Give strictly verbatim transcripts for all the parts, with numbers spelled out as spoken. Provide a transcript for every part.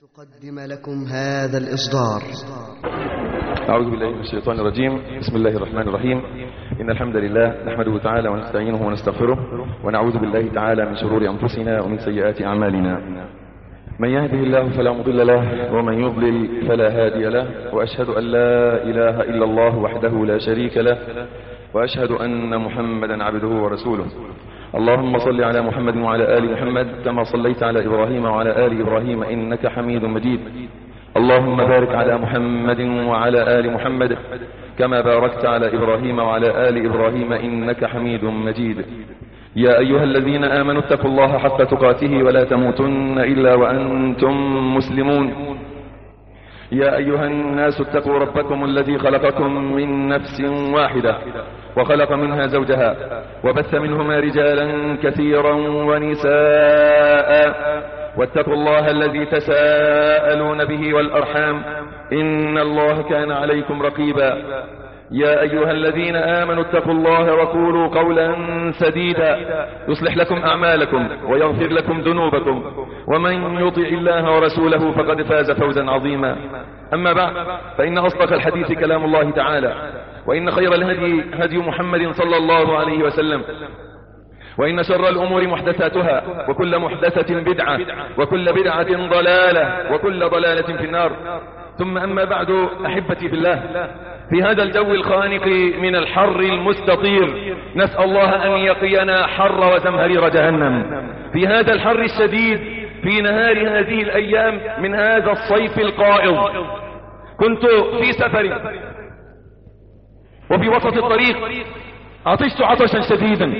تقدم لكم هذا الإصدار. أعوذ بالله من الشيطان الرجيم. بسم الله الرحمن الرحيم. إن الحمد لله نحمده تعالى ونستعينه ونستغفره ونعوذ بالله تعالى من شرور أنفسنا ومن سيئات أعمالنا. من يهده الله فلا مضل له ومن يضلل فلا هادي له، وأشهد أن لا إله إلا الله وحده لا شريك له، وأشهد أن محمدا عبده ورسوله. اللهم صل على محمد وعلى آل محمد كما صليت على إبراهيم وعلى آل إبراهيم إنك حميد مجيد. اللهم بارك على محمد وعلى آل محمد كما باركت على إبراهيم وعلى آل إبراهيم إنك حميد مجيد. يا أيها الذين آمنوا اتقوا الله حق تقاته ولا تموتن إلا وأنتم مسلمون. يا أيها الناس اتقوا ربكم الذي خلقكم من نفس واحدة وخلق منها زوجها وبث منهما رجالا كثيرا ونساء، واتقوا الله الذي تساءلون به والأرحام إن الله كان عليكم رقيبا. يا أيها الذين آمنوا اتقوا الله وقولوا قولا سديدا يصلح لكم أعمالكم ويغفر لكم ذنوبكم، ومن يطع الله ورسوله فقد فاز فوزا عظيما. أما بعد، فإن أصدق الحديث كلام الله تعالى، وإن خير الهدي هدي محمد صلى الله عليه وسلم، وإن شر الأمور محدثاتها، وكل محدثة بدعة، وكل بدعة ضلالة، وكل ضلالة في النار. ثم أما بعد، أحبتي في الله، في هذا الجو الخانق من الحر المستطير نسأل الله أن يقينا حر وزمهرير جهنم. في هذا الحر الشديد في نهار هذه الأيام من هذا الصيف القائض، كنت في سفر وفي وسط الطريق عطشت عطشا شديدا،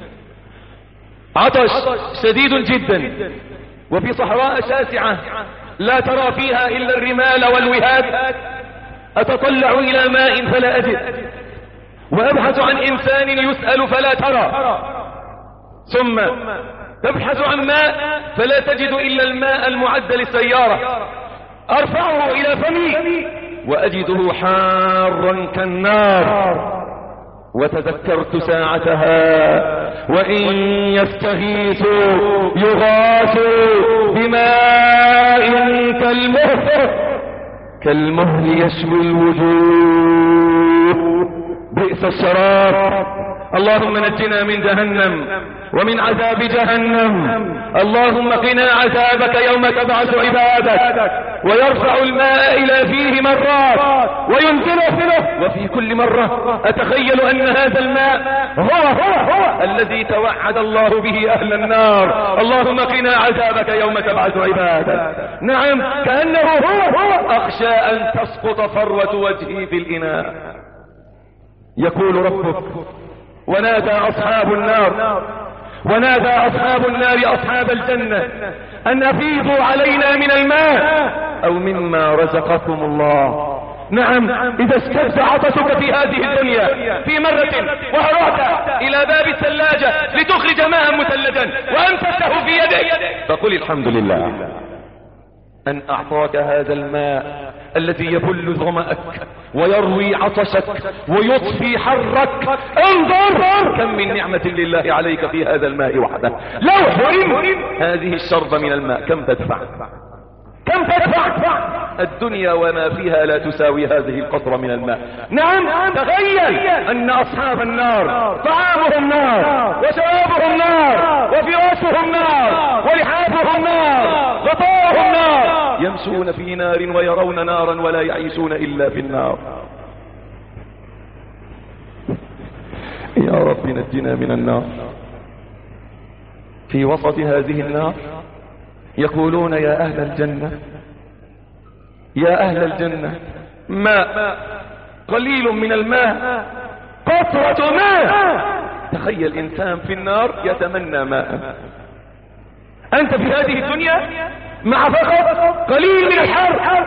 عطش شديد جدا، وفي صحراء شاسعة لا ترى فيها إلا الرمال والوهاد. أتطلع إلى ماء فلا أجد، وأبحث عن إنسان يسأل فلا ترى، ثم تبحث عن ماء فلا تجد إلا الماء المعد للسيارة. أرفعه إلى فمي وأجده حارا كالنار، وتذكرت ساعتها وإن يستغيثوا يغاثوا بماء كالمهل كالمهل يشوي الوجوه، بئس الشراب. اللهم نجنا من جهنم ومن عذاب جهنم. اللهم قنا عذابك يوم تبعث عبادك ويرفع الماء إلى فيه مرات وينزله، وفي كل مرة أتخيل أن هذا الماء هو هو هو الذي توعد الله به أهل النار. اللهم قنا عذابك يوم تبعث عبادك. نعم، كأنه هو هو. أخشى أن تسقط فروة وجهي في الإناء. يقول ربك: ونادى أصحاب النار ونادى أصحاب النار أصحاب الجنة أن أفيضوا علينا من الماء أو مما رزقكم الله. نعم، إذا اشتد عطشك في هذه الدنيا في مرة وهرعت إلى باب الثلاجة لتخرج ماء مثلجا وأمسكته في يدك، فقل الحمد لله أن أعطاك هذا الماء الذي يبل ظمأك ويروي عطشك ويطفي حرك. انظر كم من نعمة لله عليك في هذا الماء وحده. لو حرم هذه الشربة من الماء كم تدفع؟ كم تدفع؟ الدنيا وما فيها لا تساوي هذه القطرة من الماء. نعم، تخيل أن أصحاب النار طعامهم نار وشرابهم نار وفراشهم نار ولحافهم نار غطاؤهم نار، يمشون في نار ويرون نارا ولا يعيشون إلا في النار. يا رب نجنا من النار. في وسط هذه النار يقولون: يا أهل الجنة، يا أهل الجنة، ماء قليل من الماء، قطرة ماء. تخيل إنسان في النار يتمنى ماء. أنت في هذه الدنيا مع فقط قليل من الحر،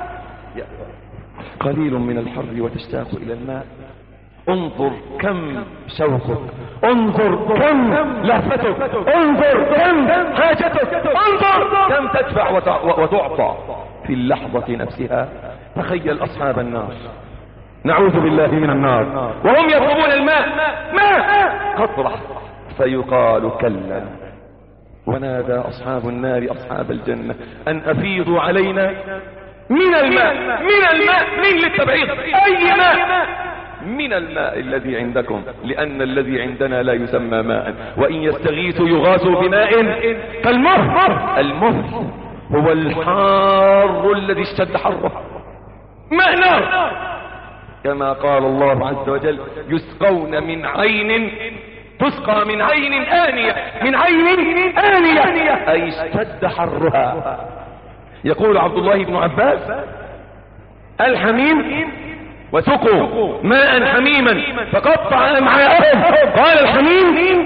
قليل من الحر وتشتاق إلى الماء. انظر كم شوقك، انظر كم لهفتك، انظر كم حاجتك، انظر كم تدفع وتعطى في اللحظة نفسها. تخيل أصحاب النار، نعوذ بالله من النار، وهم يطلبون الماء، ماء قطرة، فيقال: كلا ونادى أصحاب النار أصحاب الجنة أن أفيضوا علينا من الماء من الماء من للتبعيض أي ماء من الماء الذي عندكم، لأن الذي عندنا لا يسمى ماء، وإن يستغيثوا يغاثوا بماء كالمهر. المهر هو الحار الذي اشتد حره، ماء نار، كما قال الله عز وجل يسقون من عين تسقى من عين آنية من عين آنية أي اشتد حرها. يقول عبد الله بن عباس الحميم وسقوا ماء حميما فقطع أمعاءهم، قال الحميم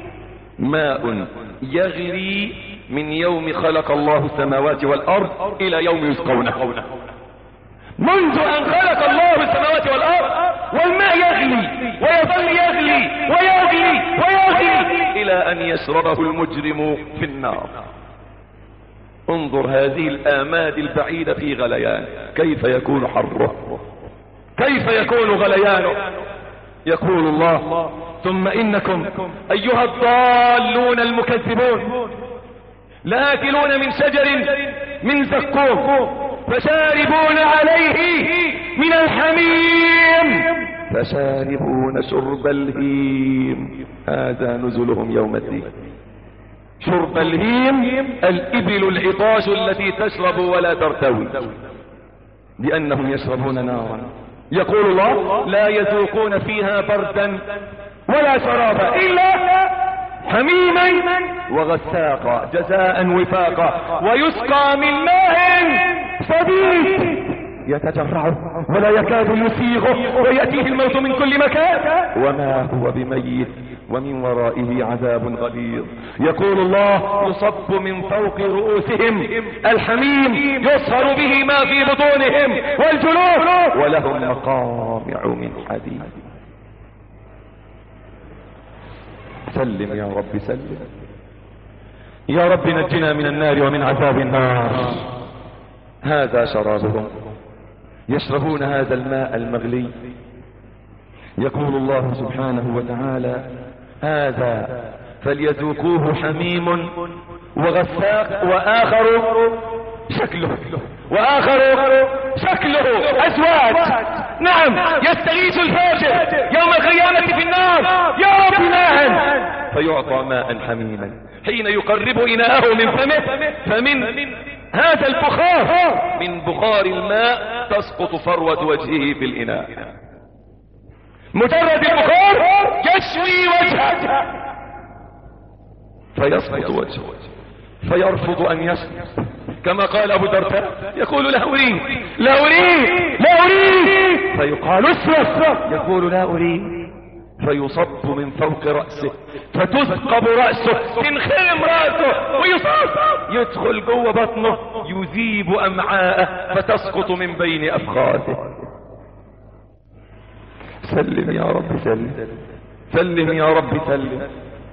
ماء يغلي من يوم خلق الله السماوات والأرض إلى يوم يسقونه، منذ أن خلق الله السماوات والأرض والماء يغلي ويظل يغلي ويغلي ويغلي إلى أن يشربه المجرم في النار. انظر هذه الآماد البعيدة في غليان، كيف يكون حره، كيف يكون غليانه. يقول الله ثم إنكم أيها الضالون المكذبون لآكلون من شجر من زقوم فشاربون عليه من الحميم فشاربون شرب الهيم هذا نزلهم يوم الدين. شرب الهيم الإبل العطاش التي تشرب ولا ترتوي، لأنهم يشربون نارا. يقول الله لا يذوقون فيها بردا ولا شرابا إلا حميما وغساقا جزاء وفاقا ويسقى من ماء صديق يتجرعه ولا يكاد يسيغه ويأتيه الموت من كل مكان وما هو بميت ومن ورائه عذاب غليظ. يقول الله يصب من فوق رؤوسهم الحميم يصهر به ما في بطونهم والجلود ولهم مقامع من حديد. سلم يا رب سلم يا رب، نجنا من النار ومن عذاب النار. هذا شرابهم، يشربون هذا الماء المغلي. يقول الله سبحانه وتعالى هذا فليذوقوه حميم وغساق وآخر شكله وآخر شكله أزواج. نعم يستغيث الفاجر يوم القيامة في النار يا رب ماء فيعطى ماء حميما. حين يقرب إناءه من فمه فمن هذا البخار من بخار الماء تسقط فروة وجهه في الإناء. مجرد البخار يشوي وجهه فيسقط وجهه فيرفض أن يسقط، كما قال أبو الدرداء يقول لا أريد لا أريد لا أريد فيقال اسرف يقول لا أريد فيصب من فوق رأسه فتثقب رأسه تنخرم رأسه ويصاب يدخل جوه بطنه يذيب أمعاءه فتسقط من بين أفخاذه. سلم يا رب سلم سلم يا رب سلم.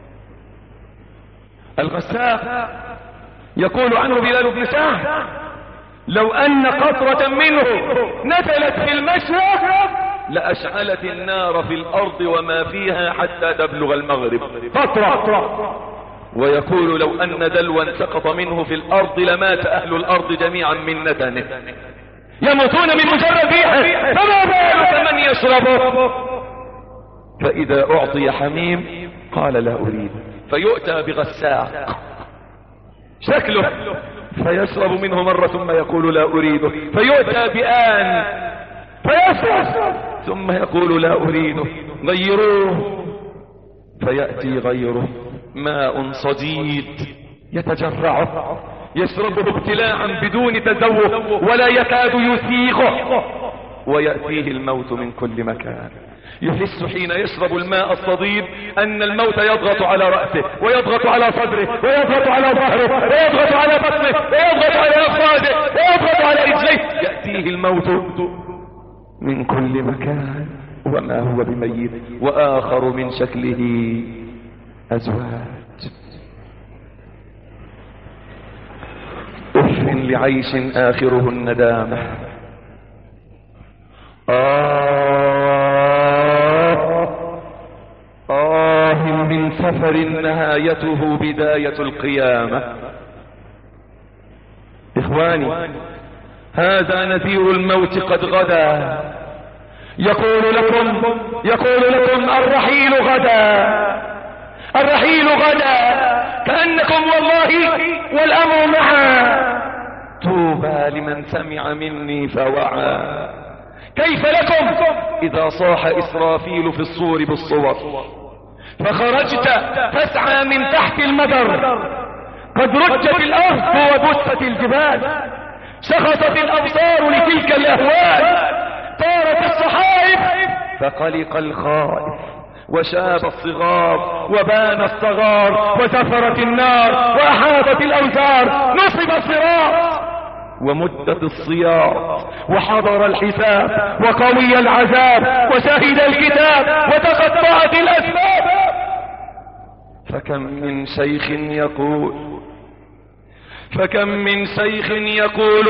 الغساق يقول عنه بلال بن سعد لو أن قطرة منه نزلت في المشرق لأشعلت النار في الأرض وما فيها حتى تبلغ المغرب قطرة. ويقول لو أن دلوا سقط منه في الأرض لمات أهل الأرض جميعا من نتنه، يموتون من مجرد ريحه فما بالك من يشربه. فإذا أعطي حميم قال لا أريد فيؤتى بغساق شكله فيشرب منه مرة ثم يقول لا أريده فيؤتى بآن فيشرب ثم يقول لا أريده غيروه فيأتي غيره ماء صديد يتجرعه يشربه ابتلاعا بدون تذوق ولا يكاد يسيغه ويأتيه الموت من كل مكان. يحس حين يشرب الماء الصديد أن الموت يضغط على رأسه ويضغط على صدره ويضغط على ظهره ويضغط على بطنه ويضغط على أفخاذه ويضغط على رجليه. يأتيه الموت من كل مكان وما هو بميت وآخر من شكله أزواج. أف لعيش آخره الندامة. آه آه من سفر نهايته بداية القيامة. إخواني، هذا نذير الموت قد غدا، يقول لكم يقول لكم الرحيل غدا، الرحيل غدا، كأنكم والله والأمر معا. طوبى لمن سمع مني فوعى. كيف لكم إذا صاح إسرافيل في الصور بالصور فخرجت تسعى من تحت المدر، قد رجت الأرض وبثت الجبال، شخصت الأبصار لتلك الأهوال، طارت الصحائف فقلق الخائف، وشاب الصغار وبان الصغار، وزفرت النار وأحاطت الأوزار، نصب الصراط ومدت الصياط، وحضر الحساب وقوي العذاب، وشهد الكتاب وتقطعت الأسباب. فكم من شيخ يقول فكم من شيخ يقول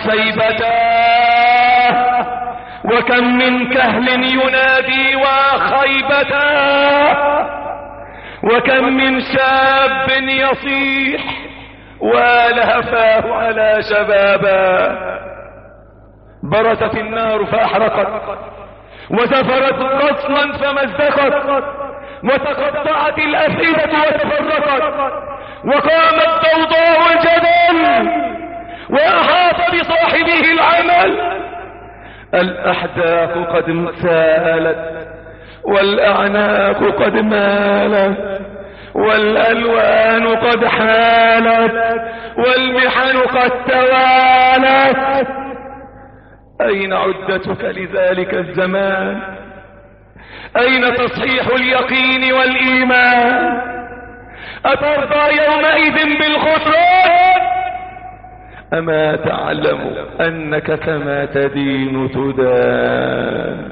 وشيبتاه، وكم من كهل ينادي وخيبتاه، وكم من شاب يصيح ولهفاه على شبابا. برزت النار فأحرقت، وزفرت قصلا فمزقت، وتقطعت الأفئدة وتفرقت، وقامت ضوضاء الجدل، وأحاط بصاحبه العمل. الأحداث قد سالت، والأعناق قد مالت، والألوان قد حالت، والمحن قد توالت. أين عدتك لذلك الزمان؟ أين تصحيح اليقين والإيمان؟ أترضى يومئذ بالخسران؟ أما تعلم أنك كما تدين تدان؟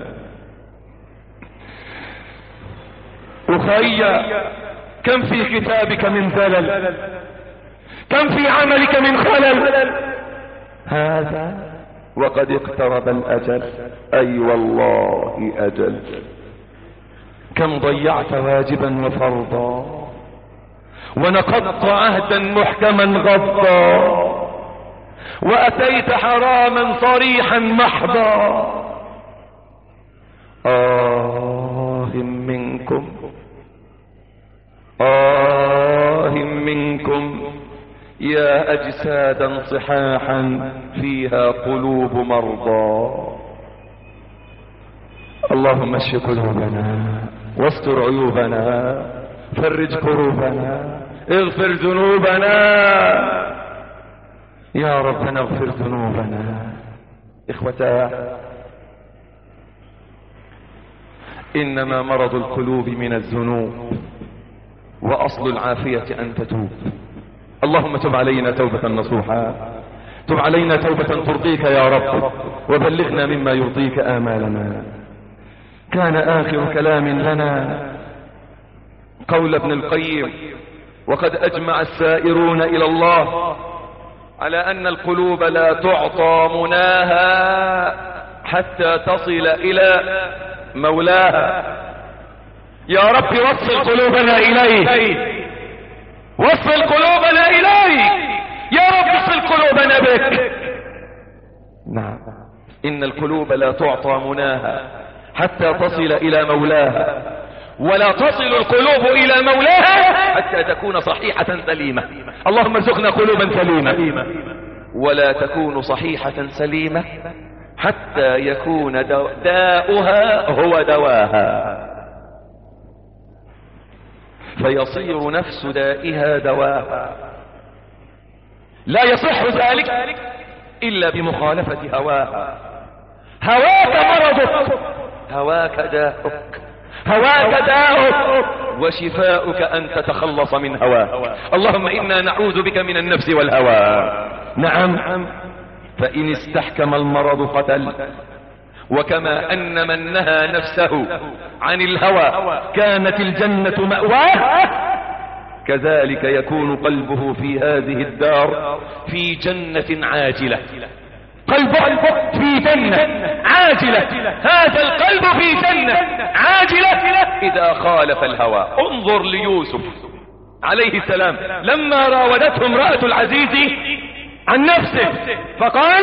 أخي، كم في كتابك من زلل، كم في عملك من خلل. هذا وقد اقترب الأجل، أي والله أجل. كم ضيعت واجبا وفرضا، ونقضت عهدا محكما غضا، وأتيت حراما صريحا محضا. آه منكم آه منكم يا أجسادا صحاحا فيها قلوب مرضى. اللهم اشف قلوبنا، واستر عيوبنا، فرج كروبنا، اغفر ذنوبنا يا ربنا، اغفر ذنوبنا. إخوتاه، إنما مرض القلوب من الذنوب، وأصل العافية أن تتوب. اللهم تب علينا توبة نصوحا، تب علينا توبة ترضيك يا رب، وبلغنا مما يرضيك آمالنا. كان آخر كلام لنا قول ابن القيم: وقد أجمع السائرون إلى الله على أن القلوب لا تعطى مناها حتى تصل إلى مولاها. يا رب وصل قلوبنا إليه، وصل قلوبنا إليه يا رب، وصل قلوبنا بك. نعم، إن القلوب لا تعطى مناها حتى تصل إلى مولاها، ولا تصل القلوب إلى مولاها حتى تكون صحيحة سليمة. اللهم ارزقنا قلوبا سليمة، ولا تكون صحيحة سليمة حتى يكون داؤها هو دواها، فيصير نفس دائها دواها. لا يصح ذلك إلا بمخالفة هواها. هواك مرضك، هواك داؤك، هواك داؤك، وشفاؤك أن تتخلص من هواك. اللهم إنا نعوذ بك من النفس والهوى. نعم، فإن استحكم المرض قتل، وكما أن من نهى نفسه عن الهوى كانت الجنة مأواه، كذلك يكون قلبه في هذه الدار في جنة عاجلة قلب في جنة عاجلة، هذا القلب في جنة عاجلة إذا خالف الهوى. انظر ليوسف عليه السلام لما راودته امرأة العزيز عن نفسه فقال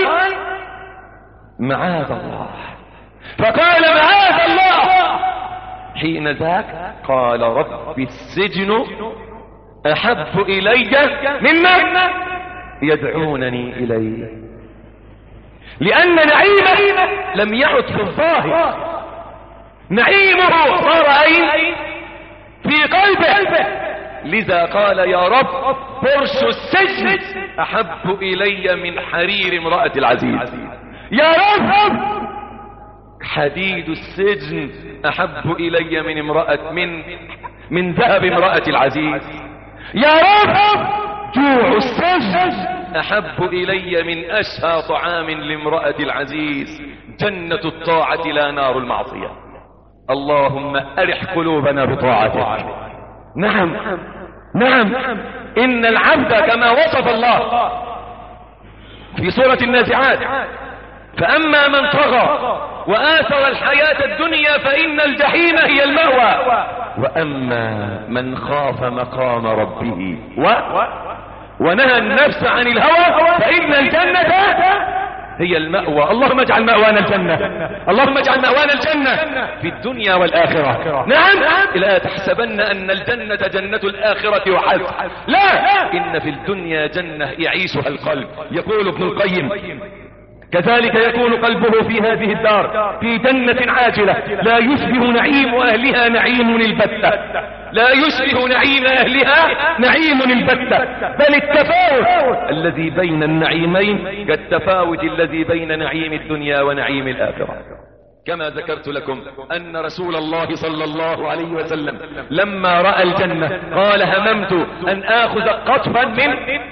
معاذ الله، فقال معاذ الله. حين ذاك قال رب السجن أحب إلي مما يدعونني إليه، لأن نعيمه لم يعد في الظاهر، نعيمه صار أين؟ في قلبه. لذا قال يا رب فرش السجن أحب إلي من حرير امرأة العزيز، يا رب حديد السجن أحب إلي من امرأة من من ذهب امرأة العزيز، يا رب جوع السجن أحب إلي من أشهى طعام لامرأة العزيز. جنة الطاعة لا نار المعصية. اللهم أرح قلوبنا بطاعتك. نعم نعم إن العبد كما وصف الله في سورة النازعات فأما من طغى وآثر الحياة الدنيا فإن الجحيم هي المأوى، وأما من خاف مقام ربه و ونهى النفس عن الهوى فإن الجنة هي المأوى. اللهم اجعل مأوانا الجنة، اللهم اجعل مأوانا الجنة في الدنيا والآخرة. نعم لا تحسبن أن الجنة جنة الآخرة وحسب، لا، إن في الدنيا جنة يعيشها القلب. يقول ابن القيم كذلك يكون قلبه في هذه الدار في جنة عاجلة لا يشبه نعيم أهلها نعيم البتة، لا يشبه نعيم أهلها نعيم البتة، بل التفاوت الذي بين النعيمين كالتفاوت الذي بين نعيم الدنيا ونعيم الآخرة. كما ذكرت لكم أن رسول الله صلى الله عليه وسلم لما رأى الجنة قال هممت أن آخذ قطفا من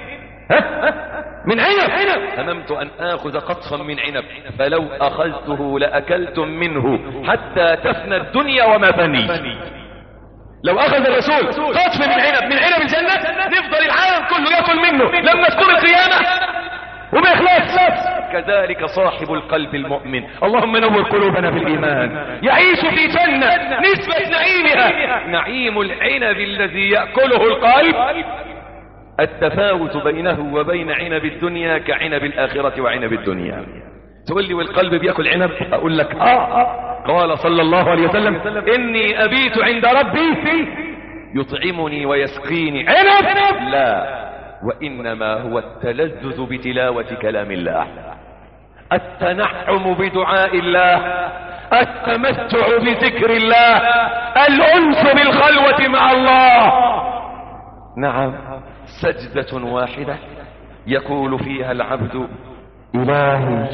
من عنب، هممت أن آخذ قطفا من عنب فلو أخذته لأكلتم منه حتى تفنى الدنيا وما فني. لو أخذ الرسول قطف من عنب من عنب الجنة نفضل العالم كله يأكل منه لما تكون القيامة وما يخلص. كذلك صاحب القلب المؤمن. اللهم نور قلوبنا بالإيمان. يعيش في جنة نسبة نعيمها نعيم العنب الذي يأكله القلب. التفاوت بينه وبين عنب الدنيا كعنب الآخرة وعنب الدنيا. تقول لي والقلب بيأكل عنب؟ أقول لك آه. قال صلى الله عليه وسلم إني أبيت عند ربي يطعمني ويسقيني عنب، لا، وإنما هو التلذذ بتلاوة كلام الله، التنعم بدعاء الله، التمتع بذكر الله، الأنس بالخلوة مع الله. نعم، سجدة واحدة يقول فيها العبد إلهي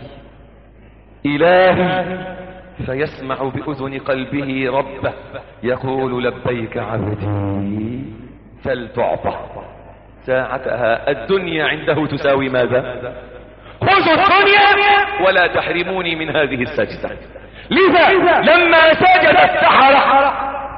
إلهي، فيسمع بأذن قلبه ربه يقول لبيك عبدي سل تعطى. ساعتها الدنيا عنده تساوي ماذا؟ خذوا الدنيا ولا تحرموني من هذه السجدة. لذا لما سجد السحرة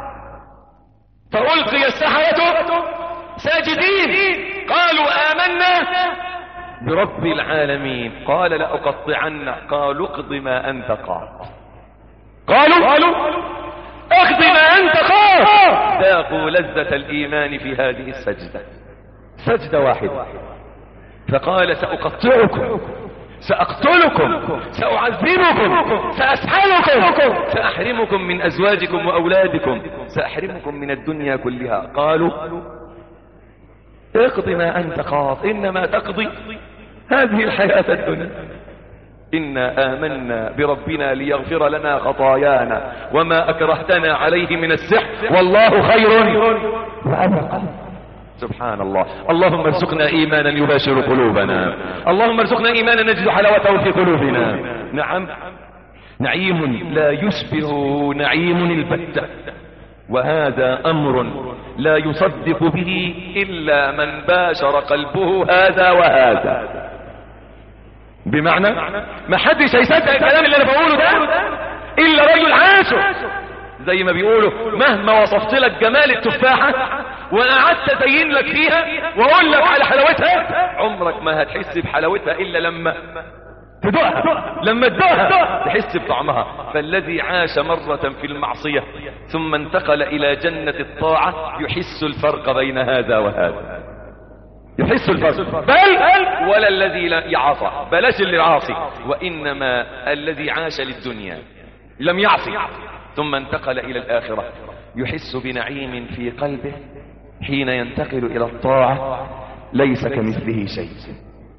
فألقي السحرة ساجدين قالوا آمنا برب العالمين. قال لأقطعن، قالوا اقض ما أنت قاض، قالوا اقض ما أنت قاض. ذاقوا لذة الإيمان في هذه السجدة، سجدة واحدة. فقال سأقطعكم، سأقتلكم، سأعذبكم، سأسحلكم، سأحرمكم من أزواجكم وأولادكم، سأحرمكم من الدنيا كلها. قالوا اقضي ما أنت قاض، إنما تقضي هذه الحياة الدنيا. إنا آمنا بربنا ليغفر لنا خطايانا وما أكرهتنا عليه من السحر والله خير وأبقى. سبحان الله. اللهم ارزقنا إيمانا يباشر قلوبنا، اللهم ارزقنا إيمانا نجد حلاوته في قلوبنا. نعم، نعيم لا يشبه نعيم البتة، وهذا أمر لا يصدق به إلا من باشر قلبه هذا وهذا. بمعنى ما حدش هيصدق الكلام اللي انا بقوله ده الا رجل عاشق. زي ما بيقولوا مهما وصفت لك جمال التفاحة وقعدت ازين لك فيها واقول لك على حلاوتها عمرك ما هتحس بحلاوتها الا لما تدوقها، لما تدوقها تحس بطعمها. فالذي عاش مرة في المعصية ثم انتقل إلى جنة الطاعة يحس الفرق بين هذا وهذا، يحس الفرق. بل ولا الذي لا يعصى، بلاش اللي عاصي، وإنما الذي عاش للدنيا لم يعصي ثم انتقل إلى الآخرة يحس بنعيم في قلبه حين ينتقل إلى الطاعة ليس كمثله شيء.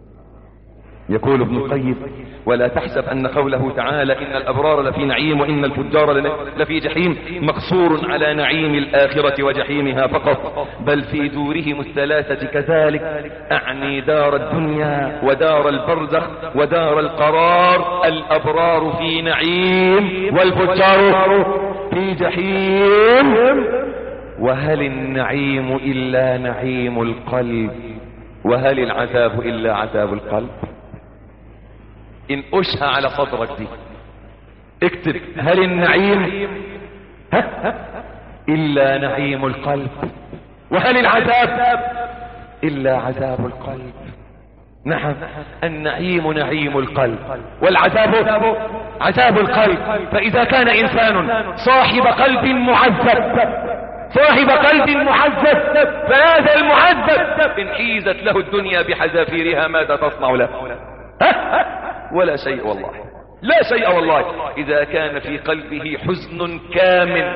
يقول ابن القيم: ولا تحسب أن قوله تعالى إن الأبرار لفي نعيم وإن الفجار لفي جحيم مقصور على نعيم الآخرة وجحيمها فقط، بل في دورهم الثلاثة كذلك، أعني دار الدنيا ودار البرزخ ودار القرار. الأبرار في نعيم والفجار في جحيم. وهل النعيم إلا نعيم القلب؟ وهل العذاب إلا عذاب القلب؟ إن أشهى على صدرك دي اكتب: هل النعيم ها إلا نعيم القلب؟ وهل العذاب إلا عذاب القلب؟ نعم، النعيم نعيم القلب والعذاب عذاب القلب. فإذا كان إنسان صاحب قلب معذب صاحب قلب معذب فهذا المعذب إن حيزت له الدنيا بحذافيرها ماذا تصنع له؟ ولا شيء والله، لا شيء والله. إذا كان في قلبه حزن كامل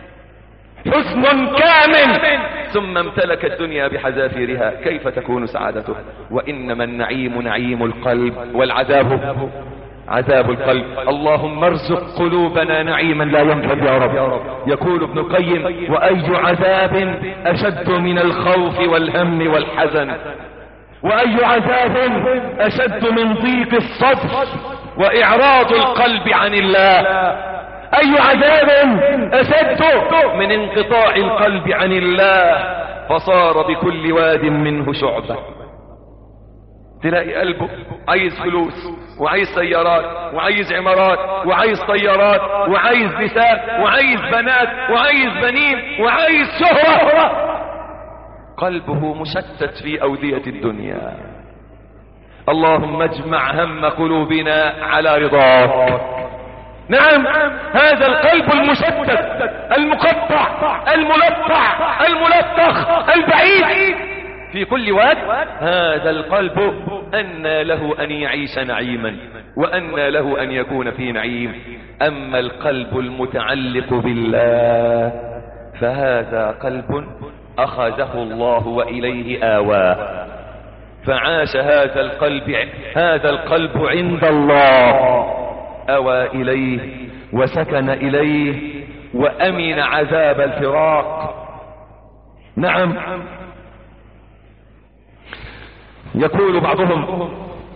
حزن كامل ثم امتلك الدنيا بحذافيرها كيف تكون سعادته؟ وإنما النعيم نعيم القلب والعذاب عذاب القلب. اللهم ارزق قلوبنا نعيما لا ينفد يا رب. يقول ابن القيم: وأي عذاب أشد من الخوف والهم والحزن؟ وأي عذاب أشد من ضيق الصدر وإعراض القلب عن الله؟ أي عذاب أشد من انقطاع القلب عن الله فصار بكل واد منه شعبة. تلاقي قلبه عايز فلوس وعايز سيارات وعايز عمارات وعايز طيارات وعايز نساء وعايز بنات وعايز بنين وعايز شهرة. قلبه مشتت في أودية الدنيا. اللهم اجمع هم قلوبنا على رضاك. نعم، هذا القلب المشتت المقطع الملطع الملطخ البعيد في كل واد، هذا القلب أن له أن يعيش نعيما وأن له أن يكون في نعيم. أما القلب المتعلق بالله فهذا قلب أخذه الله وإليه آواه، فعاش هذا القلب هذا القلب عند الله، أوى إليه وسكن إليه وأمن عذاب الفراق. نعم، يقول بعضهم: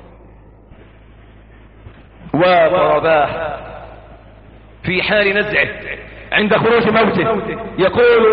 وضرباه في حال نزعه عند خروج موته، يقول: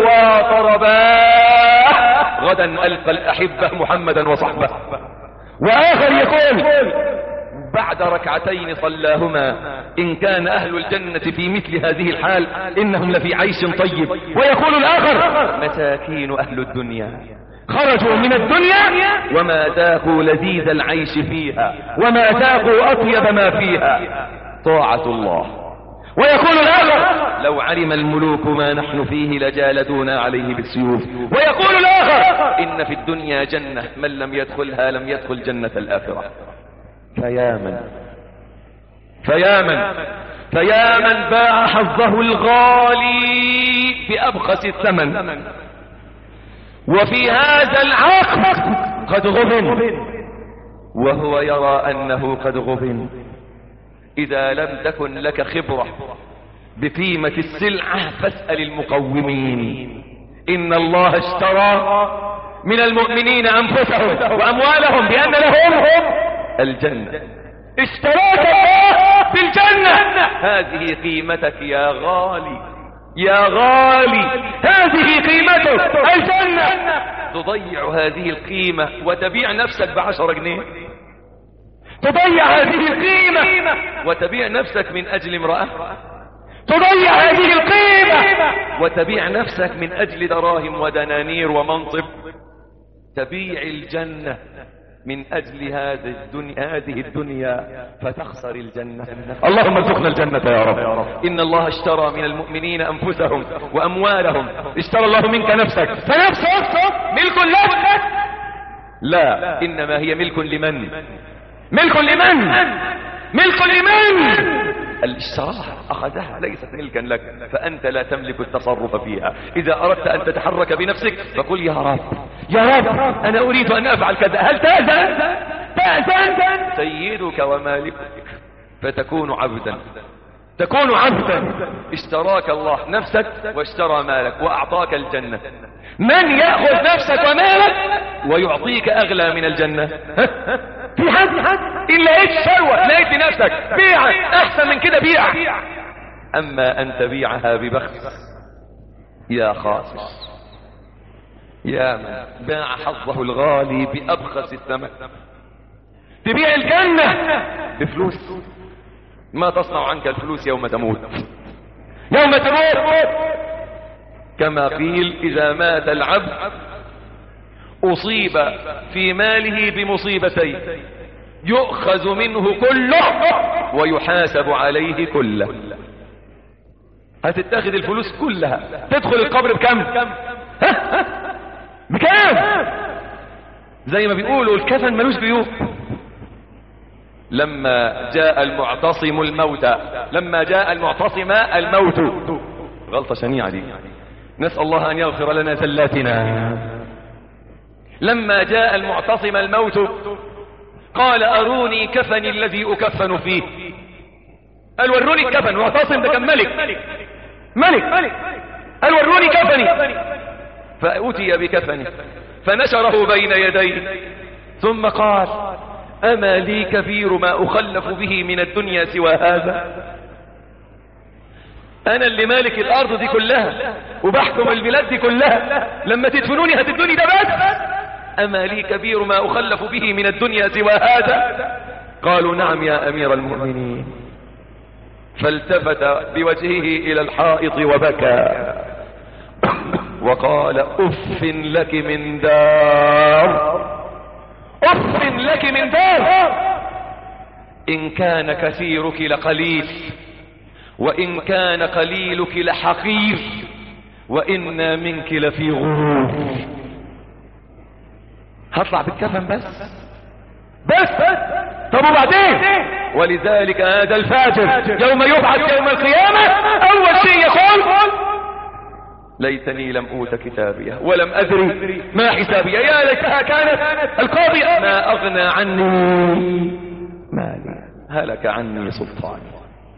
وضرباه غدا ألقى الأحبة محمدا وصحبه. وآخر يقول بعد ركعتين صلاهما: إن كان أهل الجنة في مثل هذه الحال إنهم لفي عيش طيب. ويقول الآخر: مساكين أهل الدنيا خرجوا من الدنيا وما ذاقوا لذيذ العيش فيها وما ذاقوا أطيب ما فيها، طاعة الله. ويقول الآخر: لو علم الملوك ما نحن فيه لجالدونا عليه بالسيوف. ويقول الآخر: إن في الدنيا جنة من لم يدخلها لم يدخل جنة الآخرة. فيا من فيا من فيا من باع حظه الغالي بأبخس الثمن وفي هذا العقد قد غبن وهو يرى أنه قد غبن. إذا لم تكن لك خبرة بقيمة السلعة فاسأل المقومين. إن الله اشترى من المؤمنين أنفسهم وأموالهم بأن لهم الجنة. اشتراك الله بالجنة، هذه قيمتك يا غالي يا غالي، هذه قيمتك الجنة. تضيع هذه القيمة وتبيع نفسك بعشر جنيه، تضيع هذه القيمة وتبيع نفسك من أجل امرأة، تضيع هذه القيمة وتبيع نفسك من أجل دراهم ودنانير ومنصب. تبيع الجنة من أجل هذه الدنيا, هذه الدنيا فتخسر الجنة. اللهم ارزقنا الجنة يا رب. إن الله اشترى من المؤمنين أنفسهم وأموالهم. اشترى الله منك نفسك، فنفسك ملك لك؟ لا، إنما هي ملك لمن؟ ملك لمن؟ ملك لمن؟ الاشتراها أخذها، ليست ملكا لك، فأنت لا تملك التصرف فيها. إذا أردت أن تتحرك بنفسك فقل يا رب يا رب أنا أريد أن أفعل كذا، هل تأذن؟ تأذن سيدك ومالكك فتكون عبدا، تكون عبدا. اشتراك الله نفسك واشترى مالك وأعطاك الجنة. من يأخذ نفسك ومالك ويعطيك أغلى من الجنة؟ في حد إلا إيش شروة لقيت لنفسك بيع أحسن من كده بيع. أما أن تبيعها ببخس يا خاسر، يا من باع حظه الغالي بأبخس الثمن. تبيع الجنة بفلوس، ما تصنع عنك الفلوس يوم تموت. يوم تموت كما قيل إذا مات العبد أصيب في ماله بمصيبتين، يؤخذ منه كله ويحاسب عليه كله. هتتاخذ الفلوس كلها، تدخل القبر بكم؟ بكم؟ زي ما بيقولوا الكفن ملوش جيوب. لما جاء المعتصم الموت، لما جاء المعتصم الموت، غلطة شنيعة دي، نسأل الله أن يغفر لنا زلاتنا. لما جاء المعتصم الموت قال أروني كفني الذي أكفن فيه. قال وروني الكفن، معتصم ده كان ملك ملك قال وروني كفني، فأتي بكفنه فنشره بين يديه ثم قال أما لي كبير ما أخلف به من الدنيا سوى هذا؟ أنا اللي مالك الأرض دي كلها وبحكم البلاد دي كلها، لما تدفنوني هتدوني ده بس؟ أما لي كبير ما أخلف به من الدنيا سوى هذا؟ قالوا نعم يا أمير المؤمنين. فالتفت بوجهه إلى الحائط وبكى وقال أف لك من دار، أف لك من دار، إن كان كثيرك لقليل وإن كان قليلك لحقير وإنا منك لفي غرور. هطلع بالكفن بس بس طب وبعدين؟ ولذلك هذا الفاجر يوم يبعث يوم القيامة أول شيء يقول ليتني لم أوت كتابيه ولم أدري ما حسابيه، يا ليتها كانت القاضية ما أغنى عني مالي هلك عني سلطاني.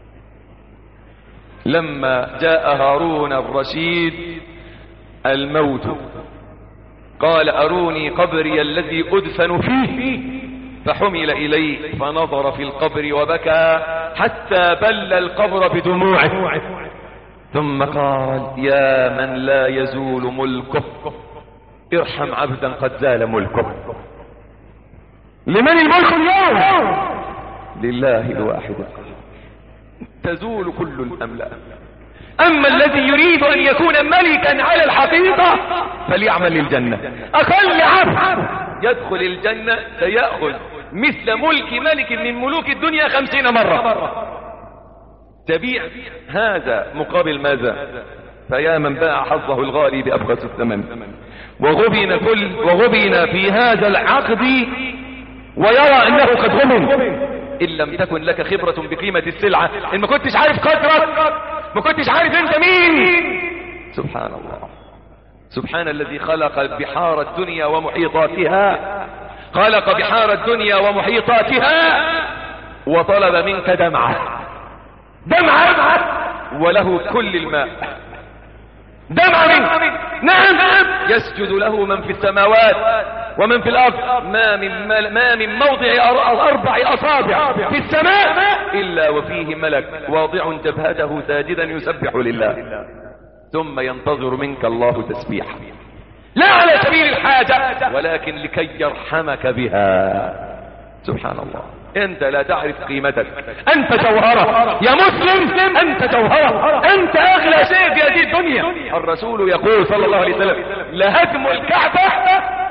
لما جاء هارون الرشيد الموت قال أروني قبري الذي أدفن فيه، فحمل إليه فنظر في القبر وبكى حتى بل القبر بدموعه، ثم قال يا من لا يزول ملكه ارحم عبدا قد زال ملكه. لمن الملك اليوم؟ لله الواحد القهار، تزول كل الأملاك. أما الذي يريد أن يكون ملكا على الحقيقة فليعمل للجنة. أقل عبد يدخل الجنة سيأخذ مثل ملك ملك من ملوك الدنيا خمسين مرة. تبيع هذا مقابل ماذا؟ فيا من باع حظه الغالي بأبخس الثمن وغبن كل وغبن في هذا العقد ويرى أنه قد غبن. إن لم تكن لك خبرة بقيمة السلعة، إن ما كنتش عارف قدرك، ما كنتش عارف أنت مين. سبحان الله، سبحان الذي خلق بحار الدنيا ومحيطاتها، خلق بحار الدنيا ومحيطاتها وطلب منك دمعة دمعة وله كل الماء، دمعة منك. نعم يسجد له من في السماوات ومن في الأرض، ما من, ما من موضع أربع أصابع في السماء إلا وفيه ملك واضع جبهته ساجدا يسبح لله، ثم ينتظر منك الله تسبيحا، لا على سبيل الحاجة ولكن لكي يرحمك بها. سبحان الله، انت لا تعرف قيمتك، انت جوهرة يا مسلم، انت جوهرة، انت اغلى شيء في هذه الدنيا. الرسول يقول صلى الله عليه وسلم لهدم الكعبة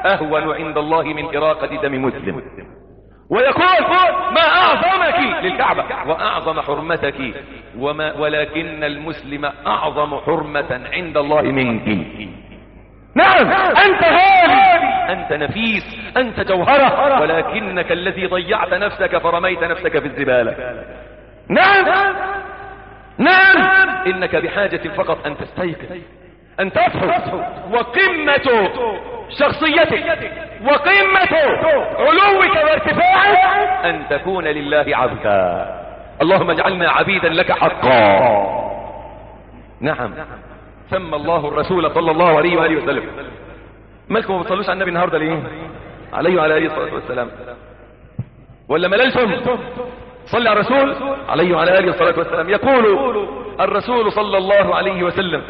أهون عند الله من إراقة دم مسلم. ويقول ما أعظمك للكعبة وأعظم حرمتك وما ولكن المسلم أعظم حرمة عند الله منك. نعم أنت غالي، أنت نفيس، أنت جوهرة، ولكنك الذي ضيعت نفسك فرميت نفسك في الزبالة. نعم نعم إنك بحاجة فقط أن تستيقظ، أن تفحص، وقمة شخصيتك وقمة علوك وارتفاعك أن تكون لله عبدا. اللهم اجعلنا عبيدا لك حقا. نعم سمى الله الرسول صلى الله عليه وآله وسلم. مالكم ما بتصلوش على النبي النهارده ليه؟ عليه وعلى آله الصلاة والسلام. ولا مللتم؟ صلى على الرسول عليه وعلى آله الصلاة والسلام. يقول الرسول صلى الله عليه وسلم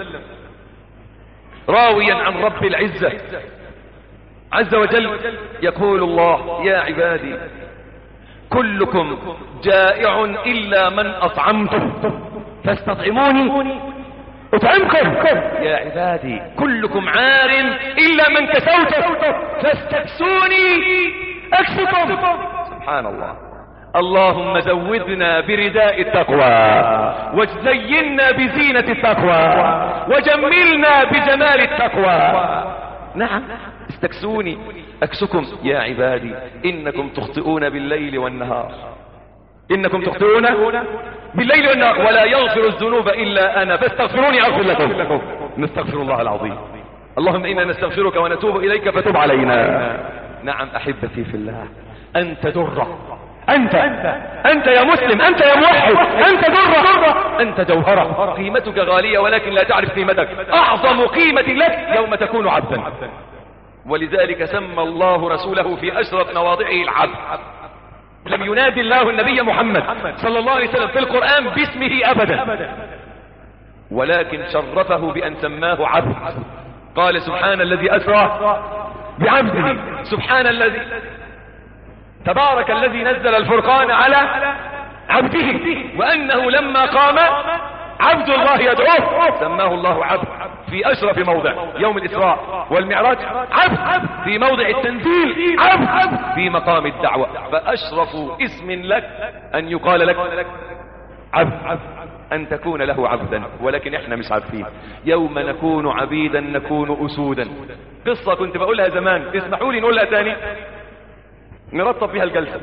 راويا عن رب العزة عز وجل، يقول الله يا عبادي كلكم جائع إلا من أطعمته فاستطعموني أطعمكم. يا عبادي كلكم عار إلا من كسوته فاستكسوني أكسكم. سبحان الله. اللهم زودنا برداء التقوى وزينا بزينة التقوى وجملنا بجمال التقوى. نعم استكسوني أكسكم. يا عبادي إنكم تخطئون بالليل والنهار، إنكم تخطئون بالليل والنهار ولا يغفر الذنوب إلا أنا فاستغفروني أغفر لكم. نستغفر الله العظيم. اللهم إنا نستغفرك ونتوب إليك فتب علينا. نعم أحبتي في الله، أنت درة، أنت أنت يا مسلم، أنت يا موحد، أنت درة، أنت جوهرة. قيمتك غالية ولكن لا تعرف قيمتك. أعظم قيمة لك يوم تكون عبدا. ولذلك سمى الله رسوله في أشرف مواضعه العبد. لم ينادي الله النبي محمد صلى الله عليه وسلم في القرآن باسمه أبدا، ولكن شرفه بأن سماه عبد. قال سبحان الذي أسرى بعبده، سبحان الذي تبارك الذي نزل الفرقان على عبده، وأنه لما قام عبد الله يدعوه سماه الله عبد في أشرف موضع يوم الإسراء والمعراج، عبد في موضع التنزيل، عبد في مقام الدعوة. فأشرف اسم لك أن يقال لك عبد، أن تكون له عبدا. ولكن احنا مش عارفين. يوم نكون عبيدا نكون أسودا. قصة كنت بقولها زمان، اسمحوا لي نقولها تاني نرتب فيها الجلسة،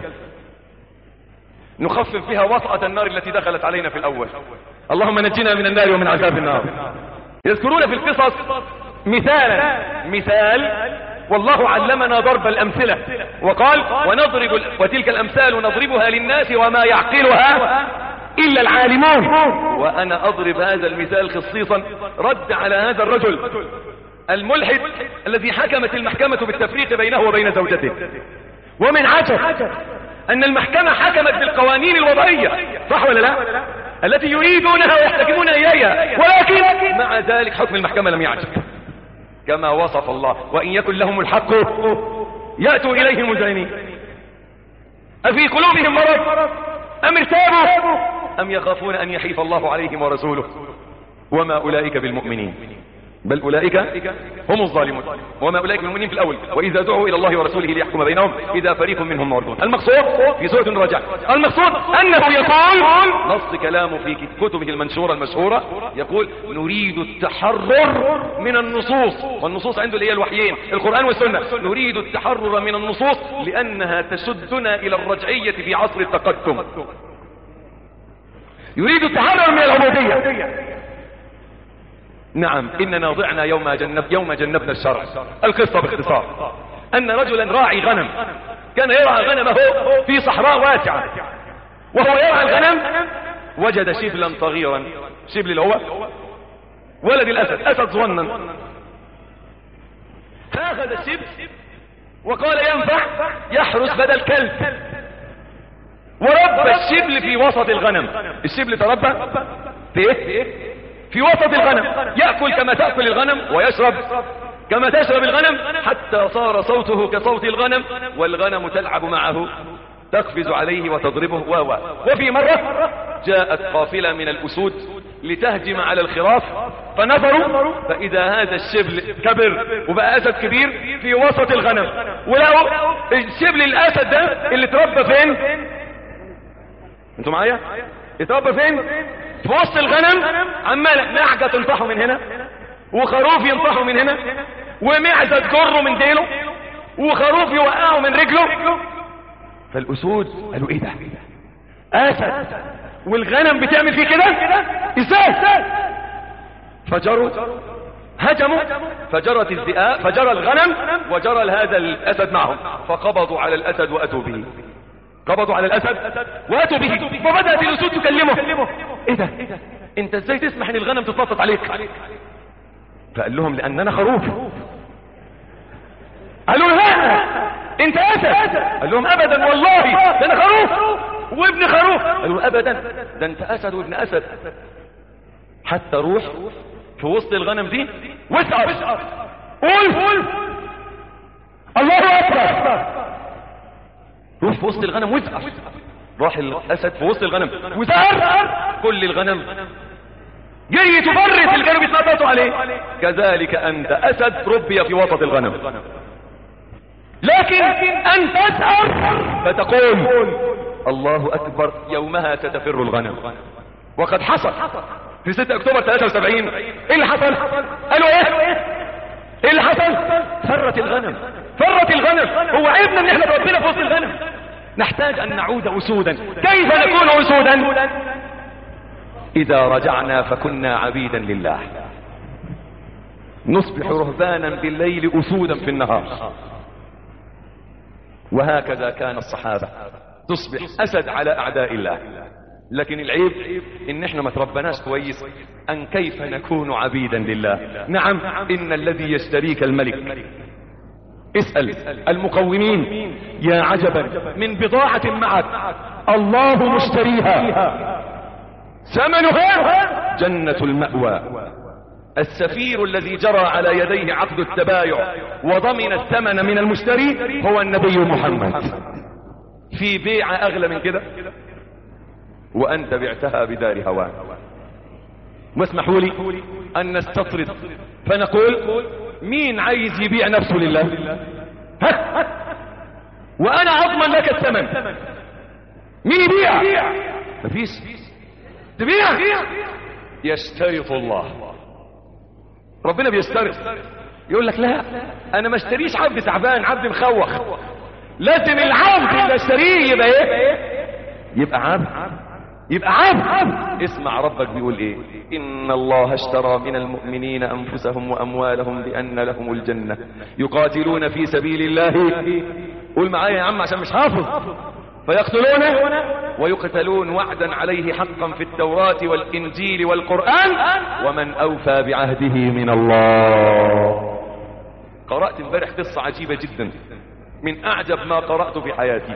نخفف فيها وطأة النار التي دخلت علينا في الأول. اللهم نجنا من النار ومن عذاب النار. يذكرون في القصص مثالا، مثال والله علمنا ضرب الأمثلة وقال ونضرب وتلك الأمثال نضربها للناس وما يعقلها إلا العالمون. وأنا أضرب هذا المثال خصيصا رد على هذا الرجل الملحد الذي حكمت المحكمة بالتفريق بينه وبين زوجته. ومن عجب أن المحكمة حكمت بالقوانين الوضعية، صح ولا لا؟ التي يريدونها ويحتكمون إليها، ولكن مع ذلك حكم المحكمة لم يعجب كما وصف الله وإن يكن لهم الحق يأتوا إليه مذعنين. أفي قلوبهم مرض أم ارتابوا أم يخافون أن يحيف الله عليهم ورسوله وما أولئك بالمؤمنين بل أولئك هم الظالمون وما أولئك بالمؤمنين في الأول وإذا دعوا إلى الله ورسوله ليحكم بينهم إذا فريق منهم معرضون. المقصود في سورة الرجع، المقصود أنه يقول نص كلامه في كتبه المنشورة المشهورة، يقول نريد التحرر من النصوص، والنصوص عنده اللي هي الوحيين القرآن والسنة. نريد التحرر من النصوص لأنها تشدنا إلى الرجعية في عصر التقدم. يريد التحرر من العبودية. نعم إننا ضعنا يوم جنب يوم جنبنا الشرع. القصة باختصار أن رجلا راعي غنم كان يرعى غنمه في صحراء واسعة، وهو يرعى الغنم وجد شبلا صغيرا، شبل اللي هو ولد الأسد، أسد صغنن، فأخذ الشبل وقال ينفع يحرس بدل كلب، وربى الشبل في وسط الغنم. الشبل تربى في ايه؟ في وسط الغنم، يأكل كما تأكل الغنم ويشرب كما تشرب الغنم، حتى صار صوته كصوت الغنم والغنم تلعب معه تقفز عليه وتضربه و و وفي مرة جاءت قافلة من الأسود لتهجم على الخراف، فنظروا فإذا هذا الشبل كبر وبقى أسد كبير في وسط الغنم، ولقوا الشبل الأسد ده اللي اتربى فين؟ انتوا معايا؟ اتربى فين؟ في وسط الغنم، عمال نعجة تنطحه من هنا، وخروف ينطحه من هنا، ومعزة تجره من ديله، وخروف يوقعه من رجله. فالأسود قالوا ايه ده؟ أسد والغنم بتعمل فيه كده؟ ازاي؟ فجروا هجموا، فجرت الذئاب، فجرى الغنم وجرى هذا الأسد معهم، فقبضوا على الأسد وأتوا به. قبضوا على الأسد وأتوا به، فبدأت الأسود تكلمه. ايه ده؟ انت ازاي تسمح ان الغنم تتنطط عليك؟ فقال لهم لأن أنا خروف. قالوا لا انت أسد. قال لهم أبدا والله ده أنا خروف وابن خروف. قالوا أبدا ده انت أسد وابن أسد. حتى روح في وسط الغنم دي واسأل قول الله أكبر. روح في وسط الغنم واسأل. راح الأسد في وسط الغنم وسأل كل الغنم جري تبرد، اللي كانوا بيتنططوا عليه. كذلك أنت أسد ربي في وسط الغنم، لكن أن تسأل فتقول الله أكبر، يومها ستفر الغنم. وقد حصل في ستة أكتوبر ثلاثة وسبعين. ايه اللي حصل؟ قالوا ايه؟ ايه اللي حصل؟ فرت الغنم، فرت الغنم. هو عيبنا ان احنا ربنا في وسط الغنم. نحتاج ان نعود اسودا. كيف نكون اسودا؟ اذا رجعنا فكنا عبيدا لله، نصبح رهبانا بالليل اسودا في النهار. وهكذا كان الصحابة، تصبح اسد على اعداء الله. لكن العيب ان احنا ما تربناش كويس ان كيف نكون عبيدا لله. نعم، ان الذي يشتريك الملك. اسأل المقومين يا عجبا من بضاعة معك الله مشتريها ثمنها جنة المأوى. السفير الذي جرى على يديه عقد التبايع وضمن الثمن من المشتري هو النبي محمد. في بيعة اغلى من كده؟ وأنت بعتها بدار هوان. واسمحوا لي أن نستطرد فنقول مين عايز يبيع نفسه لله؟ ها؟ وأنا أضمن لك الثمن. مين يبيع؟ مفيش. تبيع؟ يشترط الله. ربنا بيشترط، يقول لك لا أنا ما اشتريش عبد تعبان، عبد مخوخ. لازم العبد اللي اشتريه يبقى ايه؟ يبقى عبد، يبقى عبد. اسمع ربك بيقول ايه؟ ان الله اشترى من المؤمنين انفسهم واموالهم بان لهم الجنة يقاتلون في سبيل الله. قول معايا يا عم عشان مش حافظ. فيقتلون ويقتلون وعدا عليه حقا في التوراة والانجيل والقرآن ومن اوفى بعهده من الله. قرأت امبارح قصة عجيبة جدا، من اعجب ما قرأت في حياتي.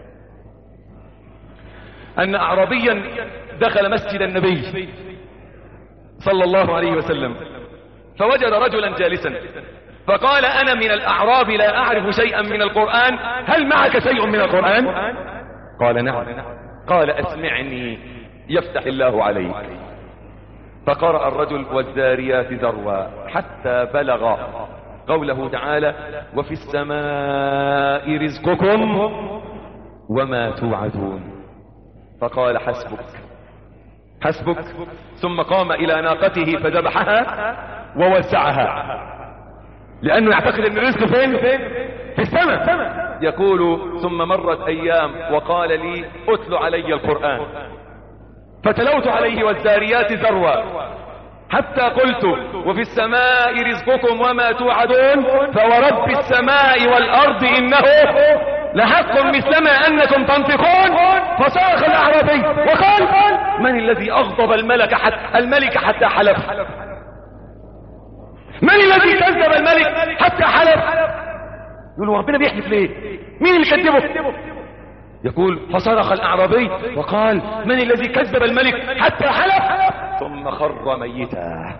أن أعرابيا دخل مسجد النبي صلى الله عليه وسلم فوجد رجلا جالسا فقال أنا من الأعراب لا أعرف شيئا من القرآن، هل معك شيء من القرآن؟ قال نعم. قال أسمعني يفتح الله عليك. فقرأ الرجل والذاريات ذروا حتى بلغ قوله تعالى وفي السماء رزقكم وما توعدون. فقال حسبك حسبك، ثم قام إلى ناقته فذبحها ووزعها، لأنه يعتقد أن الرزق فين؟ في السماء. يقول ثم مرت أيام وقال لي أتل علي القرآن، فتلوت عليه والذاريات ذروا حتى قلت وفي السماء رزقكم وما توعدون فورب السماء والأرض إنه لحق مثلما أنكم تنطقون. فصرخ الأعرابي وقال من الذي أغضب الملك حتى الملك حتى حلف؟ من الذي كذب الملك حتى حلف؟ يقول ربنا بيحلف ليه؟ مين اللي كذبه؟ يقول فصرخ الأعرابي وقال من الذي كذب الملك حتى حلف؟ ثم خر ميتا.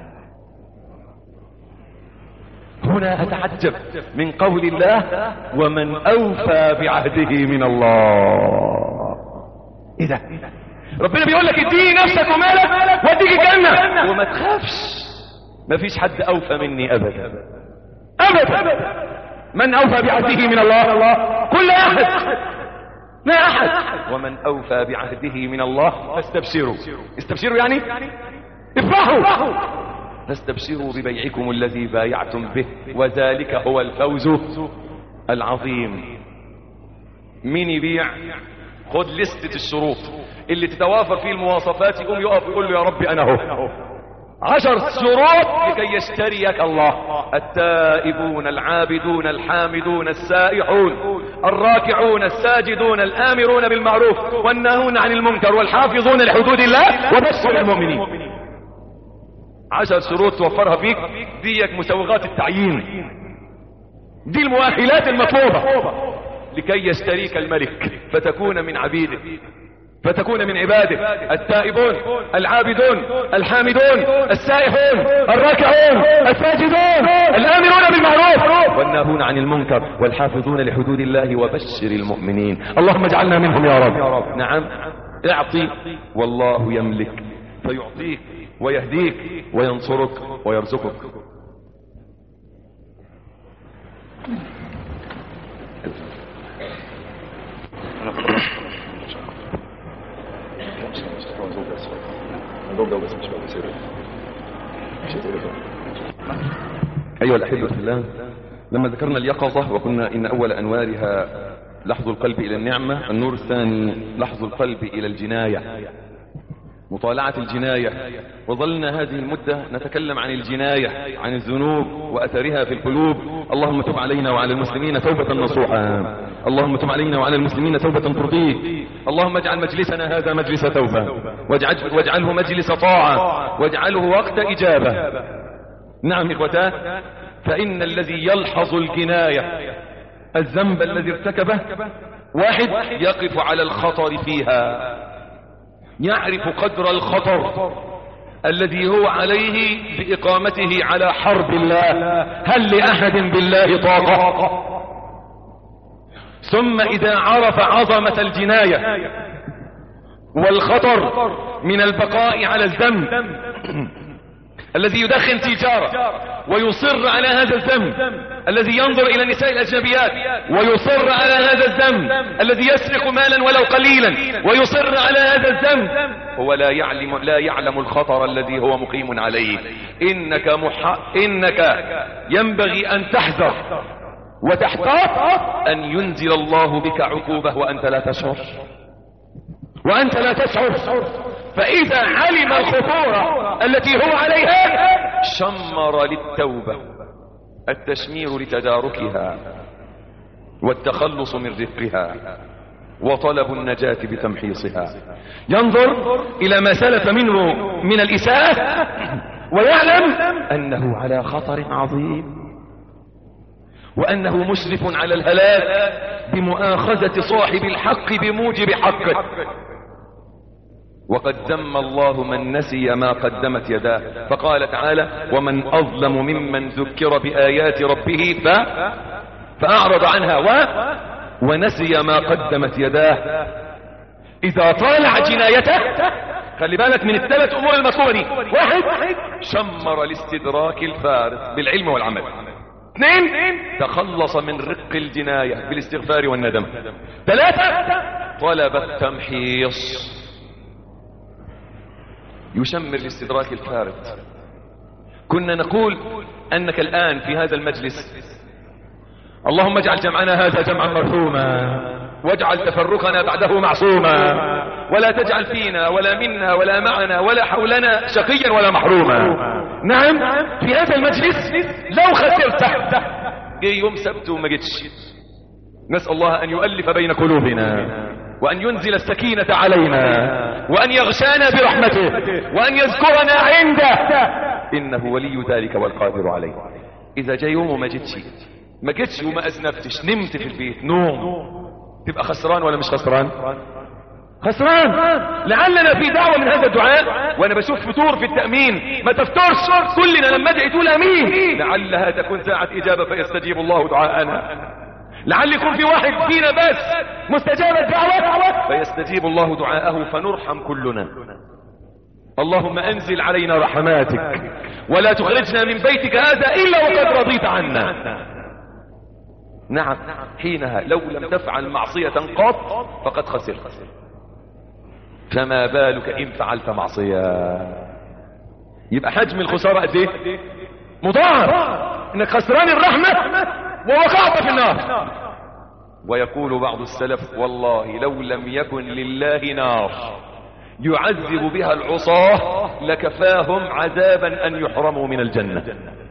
هنا أتعجب من قول الله ومن أوفى بعهده من الله. إذا ربنا بيقول لك اديني نفسك ومالك واديك الجنة وما تخافش. ما فيش حد اوفى مني ابدا ابدا. من اوفى بعهده من الله؟ كل احد، ما احد. ومن اوفى بعهده من الله فاستبشروا. استبشروا يعني افرحوا. فاستبشروا ببيعكم الذي بايعتم به وذلك هو الفوز العظيم. مين يبيع؟ خد لستة الشروط اللي تتوافر فيه المواصفات، يقوم يقف يقول له يا ربي انا هو عشر شروط لكي يشتريك الله: التائبون العابدون الحامدون السائحون الراكعون الساجدون الآمرون بالمعروف والناهون عن المنكر والحافظون لحدود الله وبشر المؤمنين. عشر شروط توفرها فيك، ديك مسوغات التعيين، دي المؤهلات المطلوبة لكي يشتريك الملك فتكون من عبيده، فتكون من عباده. التائبون العابدون الحامدون السائحون الراكعون الساجدون الآمرون بالمعروف والناهون عن المنكر والحافظون لحدود الله وبشر المؤمنين. اللهم اجعلنا منهم يا رب. نعم، اعطي والله يملك فيعطيك ويهديك وينصرك ويرزقك. أيها الأحبة في الله، لما ذكرنا اليقظة وقلنا إن أول أنوارها لحظ القلب إلى النعمة، النور الثاني لحظ القلب إلى الجناية، مطالعة الجناية. وظلنا هذه المدة نتكلم عن الجناية، عن الذنوب وأثرها في القلوب. اللهم تب علينا وعلى المسلمين توبة نصوحا. اللهم تب علينا وعلى المسلمين توبة ترضيك. اللهم اجعل مجلسنا هذا مجلس توبة، واجعله مجلس طاعة، واجعله وقت إجابة. نعم إخوتاه، فإن الذي يلحظ الجناية، الذنب الذي ارتكبه، واحد يقف على الخطر فيها، يعرف قدر الخطر الذي هو عليه بإقامته على حرب الله. هل لأحد بالله طاقة؟ ثم إذا عرف عظمة الجناية والخطر من البقاء على الذنب الذي يدخن تجارة ويصر على هذا الذنب، الذي ينظر إلى النساء الأجنبيات ويصر على هذا الذنب، الذي يسرق مالا ولو قليلا ويصر على هذا الذنب، هو لا يعلم لا يعلم الخطر الذي هو مقيم عليه. إنك مح... إنك ينبغي أن تحذر وتحتاط أن ينزل الله بك عقوبة وأنت لا تشعر، وأنت لا تشعر. فإذا علم الخطورة التي هو عليها شمر للتوبة، التشمير لتداركها والتخلص من رفقها وطلب النجاة بتمحيصها. ينظر إلى ما سلف منه من الإساءة ويعلم أنه على خطر عظيم، وأنه مشرف على الهلاك بمؤاخذة صاحب الحق بموجب حقه. وقد ذم الله من نسي ما قدمت يداه، فقال تعالى: ومن أظلم ممن ذكر بآيات ربه ف... فأعرض عنها و... ونسي ما قدمت يداه. إذا طالع جنايته، خلي بالك من الثلاث أمور المطلوبة دي: واحد، شمر الاستدراك الفارغ بالعلم والعمل. اثنين، تخلص من رق الجناية بالاستغفار والندم. ثلاثة، طلب التمحيص، يشمر الاستدراك الفارغ. كنا نقول أنك الآن في هذا المجلس اللهم اجعل جمعنا هذا جمعا مرحوما واجعل تفرقنا بعده معصوما، ولا تجعل فينا ولا منا ولا معنا ولا حولنا شقيا ولا محروما. نعم، في هذا المجلس لو خسرته جه يوم سبت وما جتش، نسأل الله أن يؤلف بين قلوبنا وأن ينزل السكينة علينا وأن يغشانا برحمته وأن يذكرنا عنده، إنه ولي ذلك والقادر عليه. إذا جاء يوم وما جتش، ما جتش وما أذنبتش، نمت في البيت نوم، تبقى خسران ولا مش خسران؟ خسران. لعلنا في دعوة من هذا الدعاء، وأنا بشوف فطور في التأمين، ما تفترش، كلنا لما ادعي تقول أمين، لعلها تكون ساعة إجابة فيستجيب الله دعاءنا. لعل يكون في واحد فينا بس مستجاب الدعوة فيستجيب الله دعاءه فنرحم كلنا. اللهم انزل علينا رحماتك ولا تخرجنا من بيتك هذا الا وقد رضيت عنا. نعم، حينها لو لم تفعل معصية قط فقد خسرت، فما بالك ان فعلت معصية؟ يبقى حجم الخسارة قد ايه؟ مضاعف، انك خسران الرحمة ووقعت في النار. ويقول بعض السلف والله لو لم يكن لله نار يعذب بها العصاة لكفاهم عذابا ان يحرموا من الجنة.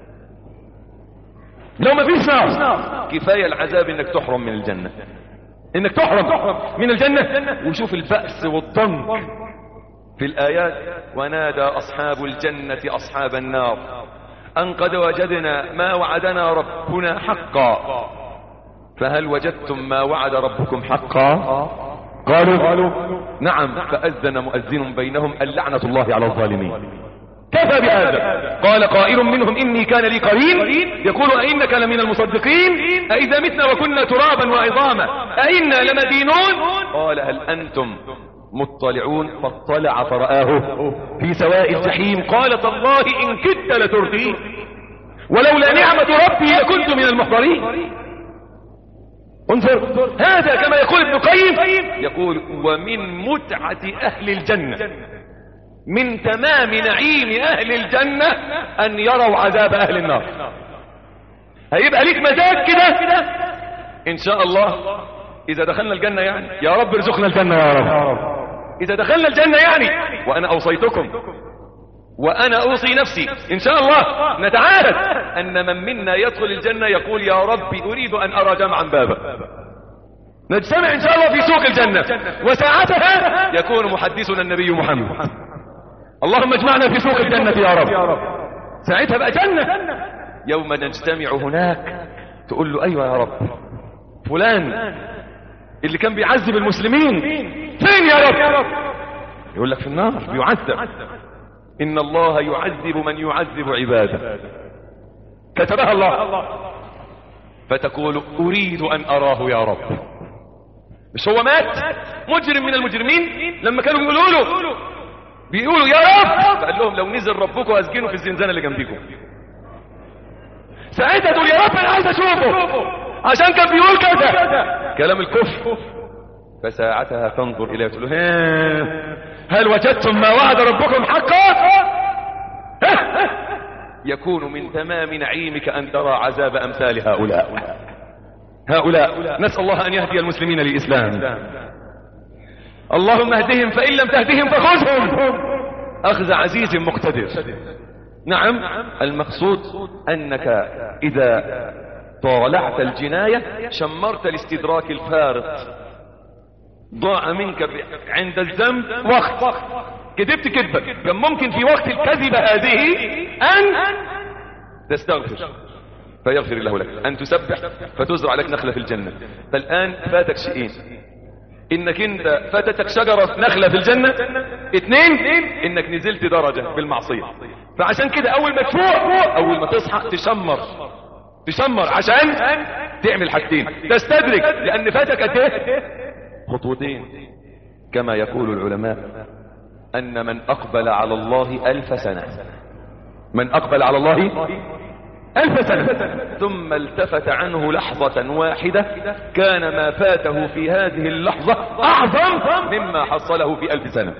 لو ما فيش نار كفاية العذاب انك تحرم من الجنة، انك تحرم من الجنة. وشوف البأس والضنك في الآيات: ونادى أصحاب الجنة أصحاب النار أن قد وجدنا ما وعدنا ربنا حقا فهل وجدتم ما وعد ربكم حقا؟ قالوا نعم. فأذن مؤذن بينهم اللعنة الله على الظالمين. كفى بهذا. قال قائل منهم إني كان لي قرين يقول أئنك لمن المصدقين أئذا متنا وكنا ترابا وعظاما أئنا لمدينون. قال هل أنتم مطلعون؟ فاطلع فرآه في سواء الجحيم قال تالله إن كدت لتردين ولولا نعمة ربي لكنت من المحضرين. انظر، هذا كما يقول ابن القيم، يقول ومن متعة أهل الجنة، من تمام نعيم أهل الجنة أن يروا عذاب أهل النار. هيبقى ليك مزاج كده إن شاء الله إذا دخلنا الجنة، يعني يا رب ارزقنا الجنة يا رب. إذا دخلنا الجنة يعني، وأنا أوصيتكم وأنا أوصي نفسي إن شاء الله نتعارف أن من منا يدخل الجنة يقول يا ربي أريد أن أرى جمعا بابا. نجتمع إن شاء الله في سوق الجنة وساعتها يكون محدثنا النبي محمد. اللهم اجمعنا في سوق الجنة يا رب. ساعتها بقى جنة. يوم نجتمع هناك تقول له أيوة يا رب، فلان اللي كان بيعذب المسلمين فين يا رب؟ يقول لك في النار بيعذب. إن الله يعذب من يعذب عباده كتبها الله. فتقول أريد أن أراه يا رب. مش هو مات مجرم من المجرمين لما كانوا بيقولوا له بيقولوا يا رب، فقال لهم لو نزل ربكم أسجنوا في الزنزانة اللي جنبيكم. ساعتها تقول يا رب أنا عايز أشوفه عشان كان بيقول كذا كلام الكفر. فساعتها تنظر إليه تقول له هل وجدتم ما وعد ربكم حقا؟ يكون من تمام نعيمك أن ترى عذاب أمثال هؤلاء. هؤلاء نسأل الله أن يهدي المسلمين للإسلام. اللهم اهدهم فإن لم تهدهم فخذهم أخذ عزيز مقتدر. نعم، المقصود أنك إذا طالعت الجناية شمرت الاستدراك الفارط، ضاع منك عند الذنب وقت، كذبت كذبة كان ممكن في وقت الكذبة هذه أن تستغفر فيغفر الله لك، أن تسبح فتزرع لك نخلة في الجنة. فالآن فاتك شيئين: إنك انت فاتتك شجرة نخلة في الجنة، اثنين إنك نزلت درجة بالمعصية. فعشان كده أول ما تفوق أول ما تصحى تشمر تشمر عشان تعمل حاجتين: تستدرك لأن فاتك قد ايه؟ خطوتين. كما يقول العلماء أن من أقبل على الله ألف سنة، من أقبل على الله ألف سنة ثم التفت عنه لحظة واحدة كان ما فاته في هذه اللحظة أعظم مما حصله في ألف سنة.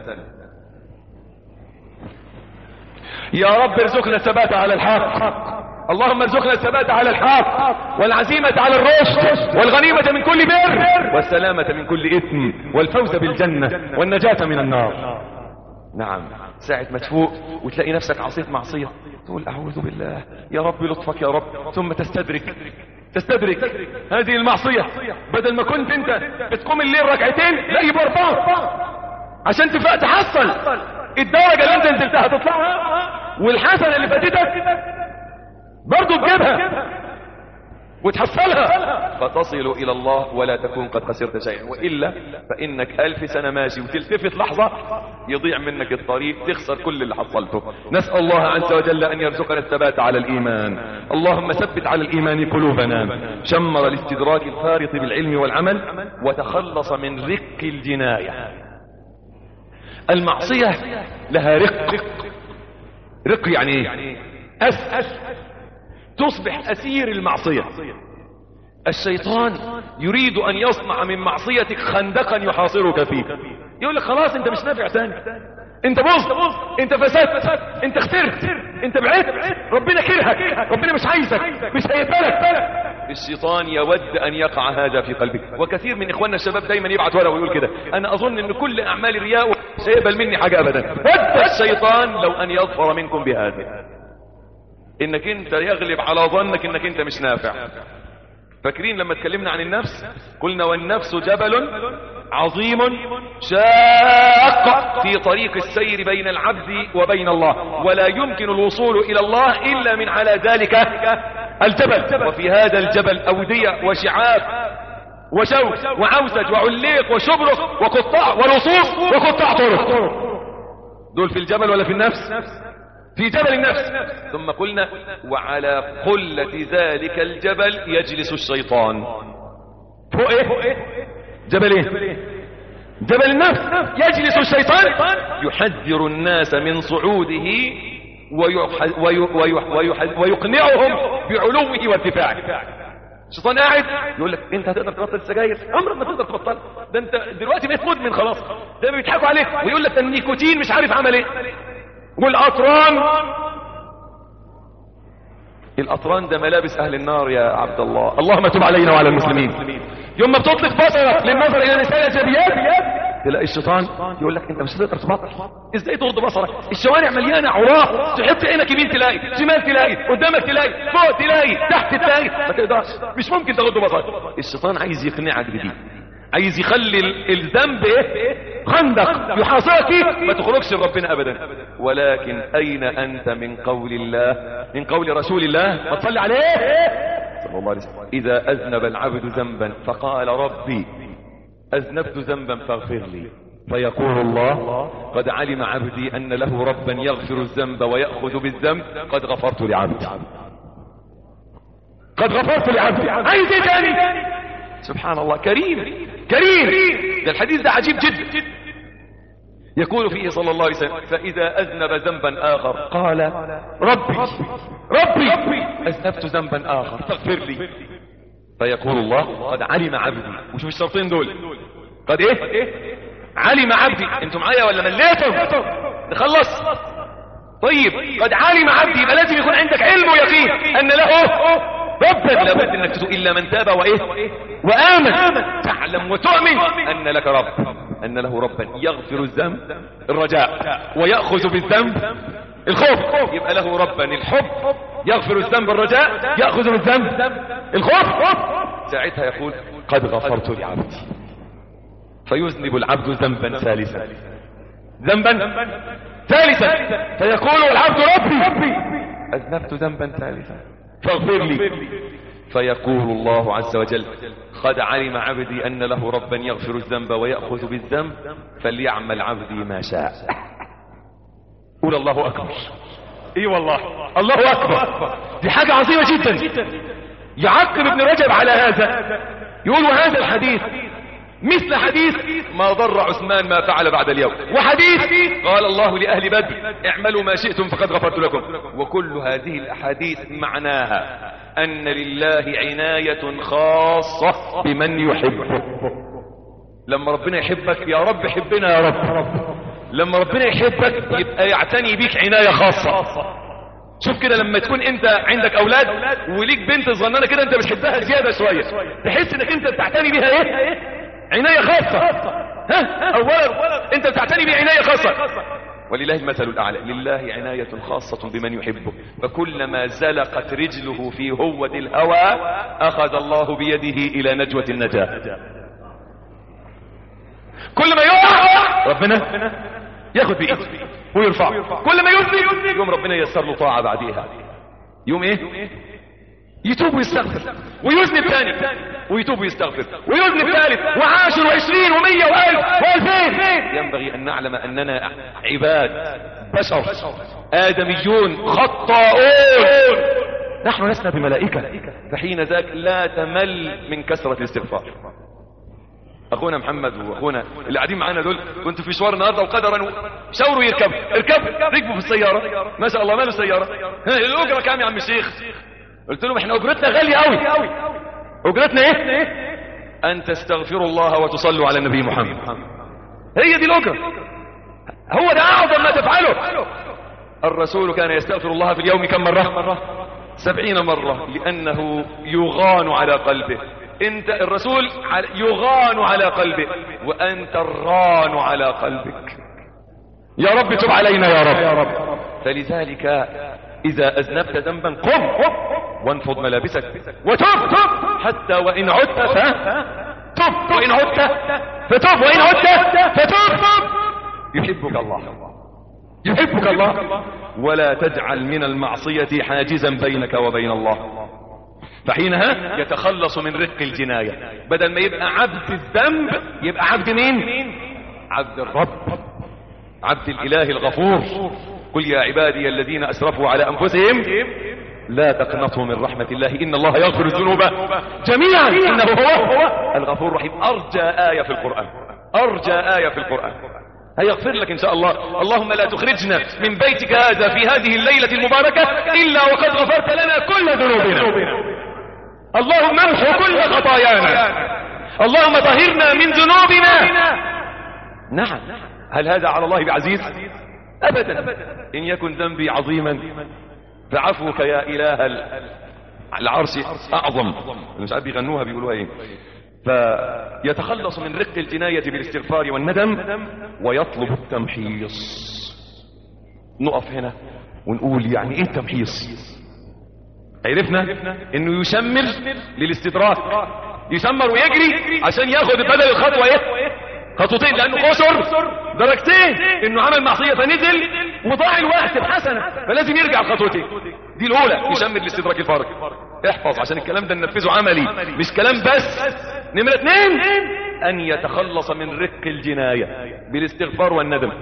يا رب ارزقنا الثبات على الحق. اللهم ارزقنا الثبات على الحق والعزيمة على الرشد والغنيمة من كل بر والسلامة من كل إثم والفوز بالجنة والنجاة من النار. نعم، ساعة ما تفوق وتلاقي نفسك عصيت معصية تقول أعوذ بالله يا رب لطفك يا رب، ثم تستدرك تستدرك هذه المعصية بدل ما كنت انت بتقوم الليل ركعتين لا يبقى أربعة عشان تفاق تحصل الدرجة اللي انت نزلتها تطلعها، والحسنة اللي فاتتك برضو تجيبها. وتحصلها فتصل إلى الله ولا تكون قد خسرت شيئا، وإلا فإنك ألف سنة ماشي وتلتفت لحظة يضيع منك الطريق تخسر كل اللي حصلته. نسأل الله عز وجل أن يرزقنا الثبات على الإيمان. اللهم ثبت على الإيمان قلوبنا. شمر الاستدراك الفارط بالعلم والعمل وتخلص من رق الجناية. المعصية لها رق. رق يعني ايه؟ أس تصبح أسير المعصية. الشيطان يريد أن يصنع من معصيتك خندقا يحاصرك فيه. يقول لك خلاص انت مش نافع تاني، انت بوظ، انت فسدت، انت خسرت، انت بعدت، ربنا كرهك، ربنا مش عايزك، مش هيقبلك. الشيطان يود ان يقع هذا في قلبك. وكثير من اخواننا الشباب دايما يبعت ورقه ويقول كده: انا اظن ان كل اعمال الرياء مش هيقبل مني حاجه ابدا. ود الشيطان لو ان يظفر منكم بهذا، انك انت يغلب على ظنك انك انت مش نافع. فاكرين لما اتكلمنا عن النفس قلنا والنفس جبل عظيم شاق في طريق السير بين العبد وبين الله، ولا يمكن الوصول الى الله الا من على ذلك الجبل. وفي هذا الجبل اودية وشعاب وشوك وعوسج وعليق وشبرق وقطاع ولصوص وقطاع طرق. دول في الجبل ولا في النفس؟ في جبل النفس. ثم قلنا وعلى قلة ذلك الجبل يجلس الشيطان. فوق ايه؟ جبل ايه؟ جبل النفس. يجلس الشيطان يحذر الناس من صعوده ويح... ويح... ويح... ويح... ويقنعهم بعلوه وارتفاعه. الشيطان قاعد يقول لك انت هتقدر تبطل السجاير؟ عمرك ما تقدر تبطل، ده انت دلوقتي بقيت مدمن خلاص، ده بيضحكوا عليك ويقول لك النيكوتين مش عارف عمل ايه، والاطران. الاطران ده ملابس اهل النار يا عبد الله. اللهم تب علينا وعلى المسلمين. يوم ما بتطلق بصرك للنظر الى نساء الاجنبيات تلاقي الشيطان يقول لك انت مش هتقدر تبطل. ازاي تغض بصرك؟ الشوارع مليانه عراق، تحط عينك يمين تلاقي، شمال تلاقي، قدامك تلاقي، فوق تلاقي، تحت تلاقي، ما تقدرش، مش ممكن تغض بصرك. الشيطان عايز يقنعك بدي، عايز يخلي الذنب ايه؟ خندق يحاصرك فيه ما تخرجش لربنا ابدا. ولكن اين انت من قول الله، من قول رسول الله؟ ما تصلي عليه صلى الله عليه وسلم: اذا اذنب العبد ذنبا فقال ربي اذنبت ذنبا فاغفر لي، فيقول الله قد علم عبدي ان له ربا يغفر الذنب ويأخذ بالذنب، قد غفرت لعبدي، قد غفرت لعبدي. عايز ايه تاني؟ سبحان الله. كريم كريم. ده الحديث ده عجيب جدا. يقول فيه صلى الله عليه وسلم: فإذا أذنب ذنبا آخر قال ربي ربي أذنبت ذنبا آخر فاغفر لي، فيقول الله قد علم عبدي. وشوف الشرطين دول، قد ايه؟ علم عبدي. انتم معايا ولا مليتم؟ نخلص. طيب قد علم عبدي، يبقى لازم يكون عندك علم ويقين ان له ربا. لابد انك تتوب الا من تاب وايه وامن. تعلم وتؤمن ان لك رب، ان له ربا يغفر الذنب الرجاء ويأخذ بالذنب الخوف. يبقى له ربا الحب يغفر الذنب الرجاء، يأخذ بالذنب الخوف. ساعتها يقول قد غفرت لعبدي. فيذنب العبد ذنبا ثالثا، ذنبا ثالثا، فيقول العبد ربي أذنبت ذنبا ثالثا فاغفر لي، فيقول الله عز وجل قد علم عبدي أن له ربا يغفر الذنب ويأخذ بالذنب، فليعمل عبدي ما شاء. قول الله أكبر. اي والله الله أكبر. دي حاجة عظيمة جدا. يعقب ابن رجب على هذا يقول: وهذا الحديث مثل حديث ما ضر عثمان ما فعل بعد اليوم، وحديث قال الله لأهل بدر اعملوا ما شئتم فقد غفرت لكم. وكل هذه الأحاديث معناها أن لله عناية خاصة بمن يحبه. لما ربنا يحبك يا رب حبنا يا رب، لما ربنا يحبك يبقى يعتني بيك عناية خاصة. شوف كده لما تكون انت عندك اولاد وليك بنت صغننه كده انت بتحبها زياده شويه، تحس انك انت بتعتني بيها ايه؟ عنايه خاصه. ها اولا انت بتعتني بيها عنايه خاصه. ولله المثل الاعلى، لله عنايه خاصه بمن يحبه، فكلما زلقت رجله في هوة الهوى اخذ الله بيده الى نجوة النجاة. كل ما يقع ربنا ياخد بايده ويرفعه، كل ما يذنب يوم ربنا ييسر له طاعه بعديها. يوم ايه؟ يتوب ويستغفر، ويذنب ثاني ويتوب ويستغفر، ويذنب ثالث وعاشر وعشرين ومية والف والفين. ينبغي ان نعلم اننا عباد بشر آدميون خطاؤون، نحن لسنا بملائكة، فحين ذاك لا تمل من كثرة الاستغفار. اخونا محمد واخونا اللي قاعدين معانا دول كنت في مشوار النهارده وقدرا شاوروا يركبوا اركبوا ركبوا في السياره، ما شاء الله ماله سياره، الاجره كام يا عم الشيخ؟ قلت لهم احنا اجرتنا غاليه قوي. اجرتنا ايه؟ ان تستغفروا الله وتصلوا على النبي محمد، هي دي الاجره، هو ده اعظم ما تفعله. الرسول كان يستغفر الله في اليوم كم مره؟ سبعين مره، لانه يغان على قلبه. انت الرسول يغان على قلبك وانت الران على قلبك. يا رب تب علينا يا رب. فلذلك اذا اذنبت ذنبا قم وانفض ملابسك وتب، حتى وان عدت فتب، وان عدت فتب، وان عدت فتب. يحبك الله، يحبك الله، ولا تجعل من المعصية حاجزا بينك وبين الله. فحينها يتخلص من رق الجناية، بدل ما يبقى عبد الذنب يبقى عبد مين؟ عبد الرب، عبد الاله الغفور. قل يا عبادي الذين اسرفوا على انفسهم لا تقنطوا من رحمة الله ان الله يغفر الذنوب جميعا انه هو الغفور الرحيم. ارجى آية في القرآن، ارجى آية في القرآن هيغفر لك ان شاء الله. اللهم لا تخرجنا من بيتك هذا في هذه الليلة المباركة الا وقد غفرت لنا كل ذنوبنا. اللهم امحو كل خطايانا، اللهم طهرنا من ذنوبنا. نعم، هل هذا على الله بعزيز؟ ابدا. ان يكن ذنبي عظيما فعفوك يا اله العرش اعظم. مش عارف بيغنوها بيقولوها ايه. فيتخلص من رق الجناية بالاستغفار والندم ويطلب التمحيص. نقف هنا ونقول يعني ايه التمحيص؟ عرفنا انه يشمر للاستدراك، يشمر ويجري عشان ياخد بدل الخطوة ايه؟ خطوتين، لانه قصر درجتين، انه عمل معصية فنزل وضاع الوقت بحسنة فلازم يرجع الخطوتين. دي الاولى، يشمر لاستدراك الفرق. احفظ عشان الكلام ده ننفذه عملي مش كلام بس. نمرة اثنين، ان يتخلص من رق الجناية بالاستغفار والندم.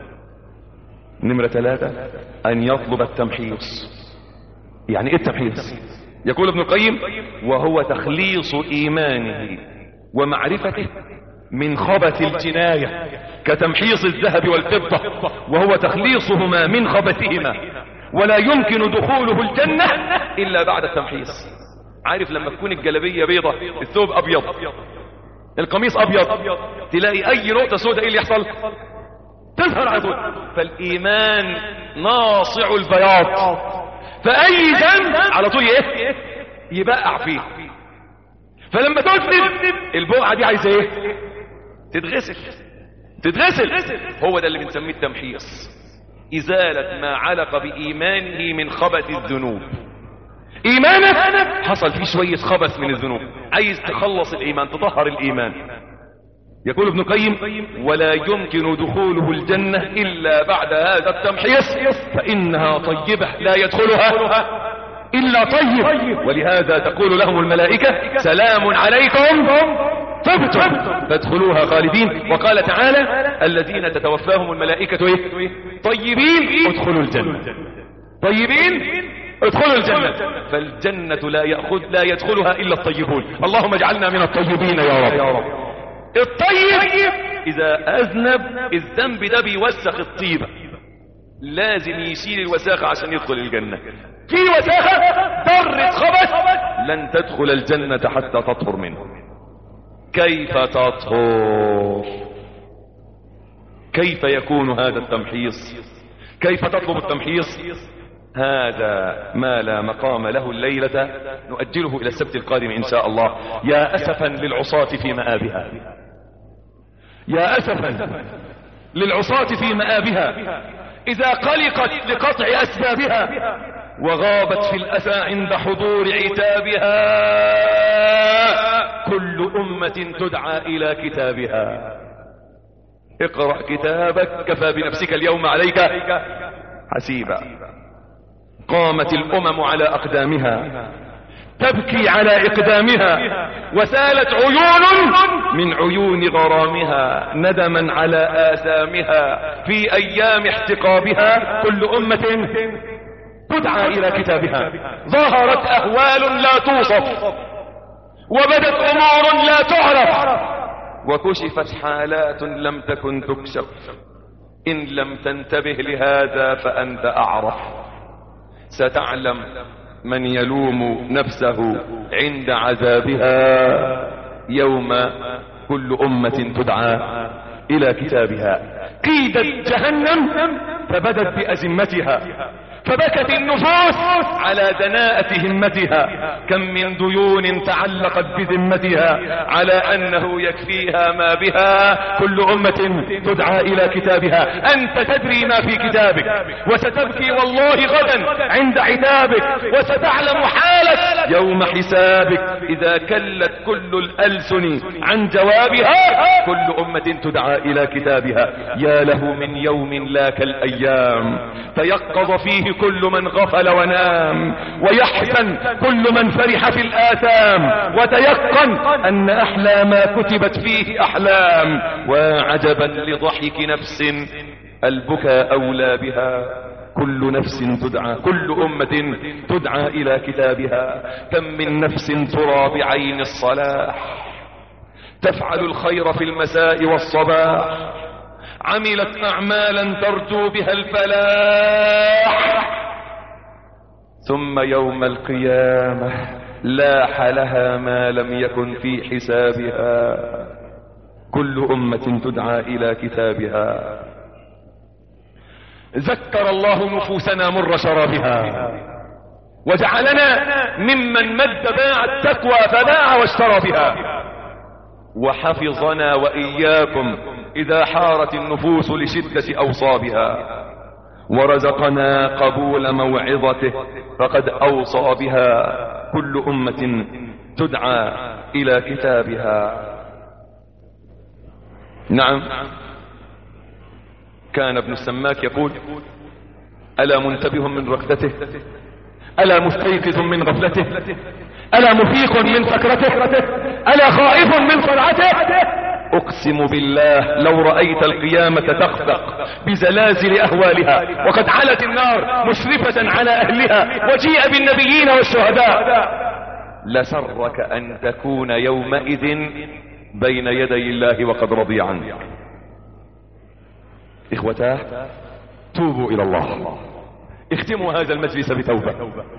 نمرة ثلاثة، ان يطلب التمحيص. يعني ايه التمحيص؟ يقول ابن القيم وهو تخليص ايمانه ومعرفته من خبث الجناية كتمحيص الذهب والفضة، وهو تخليصهما من خبثهما، ولا يمكن دخوله الجنة الا بعد التمحيص. عارف لما تكون الجلبية بيضة، الثوب ابيض، القميص ابيض، تلاقي اي نقطة سوداء ايه اللي يحصل؟ تظهر على طول. فالايمان ناصع البياض، فاي ذنب على طول ايه؟ يبقع فيه. فلما تذنب البقعة دي عايزة ايه؟ تتغسل تتغسل. هو ده اللي بنسميه التمحيص، ازالة ما علق بايمانه من خبث الذنوب. ايمانك حصل فيه شوية خبث من الذنوب، عايز تخلص الايمان، تطهر الايمان. يقول ابن القيم ولا يمكن دخوله الجنة الا بعد هذا التمحيص، فانها طيبة لا يدخلها الا طيب. ولهذا تقول لهم الملائكة سلام عليكم طبتم فادخلوها خالدين. وقال تعالى الذين تتوفاهم الملائكة ايه؟ طيبين ادخلوا الجنة. طيبين ادخلوا الجنة. فالجنة لا يأخذ لا يدخلها الا الطيبون. اللهم اجعلنا من الطيبين يا رب. الطيب اذا اذنب الذنب ده بيوسخ الطيبة، لازم يشيل الوساخة عشان يدخل الجنة. في وساخة ذرة خبث لن تدخل الجنة حتى تطهر منه. كيف تطهر؟ كيف يكون هذا التمحيص؟ كيف تطلب التمحيص؟ هذا ما لا مقام له الليلة، نؤجله إلى السبت القادم إن شاء الله. يا أسفا للعصاة في مآبها، يا أسفا للعصاة في مآبها إذا قلقت لقطع أسبابها وغابت في الأسى عند حضور عتابها. كل أمة تدعى إلى كتابها. اقرأ كتابك كفى بنفسك اليوم عليك حسيبا. قامت الأمم على أقدامها تبكي على إقدامها، وسالت عيون من عيون غرامها ندما على آثامها في أيام احتقابها. كل أمة تدعى إلى كتابها. ظهرت أهوال لا توصف، وبدت أمور لا تعرف، وكشفت حالات لم تكن تكشف. إن لم تنتبه لهذا فأنت أعرف. ستعلم من يلوم نفسه عند عذابها يوم كل أمة تدعى إلى كتابها. قيدت جهنم فبدت بأزمتها، فبكت النفوس على دناءة همتها. كم من ديون تعلقت بذمتها على أنه يكفيها ما بها. كل أمة تدعى إلى كتابها. أنت تدري ما في كتابك، وستبكي والله غدا عند عتابك، وستعلم حالك يوم حسابك إذا كلت كل الألسن عن جوابها. كل أمة تدعى إلى كتابها. يا له من يوم لا كالأيام، تيقظ فيه كل من غفل ونام، ويحزن كل من فرح في الآثام، وتيقن أن أحلى ما كتبت فيه أحلام. وعجبا لضحك نفس البكاء أولى بها. كل نفس تدعى، كل أمة تدعى إلى كتابها. كم من نفس ترى بعين الصلاح، تفعل الخير في المساء والصباح، عملت أعمالا ترجو بها الفلاح، ثم يوم القيامة لاح لها ما لم يكن في حسابها. كل أمة تدعى إلى كتابها. ذكر الله نفوسنا مر شرابها، وجعلنا ممن مد باع التقوى فباع واشترى بها، وحفظنا وإياكم إذا حارت النفوس لشدة أوصابها، ورزقنا قبول موعظته فقد أوصى بها. كل أمة تدعى إلى كتابها. نعم، كان ابن السماك يقول: ألا منتبه من ركضته، ألا مستيقظ من غفلته، ألا مفيق من سكرته، ألا خائف من صرعته. أقسم بالله لو رأيت القيامة تخفق بزلازل أهوالها، وقد علت النار مشرفة على أهلها، وجيء بالنبيين والشهداء، لسرك أن تكون يومئذ بين يدي الله وقد رضي عنك. إخوتاه، توبوا إلى الله. اختموا هذا المجلس بتوبة.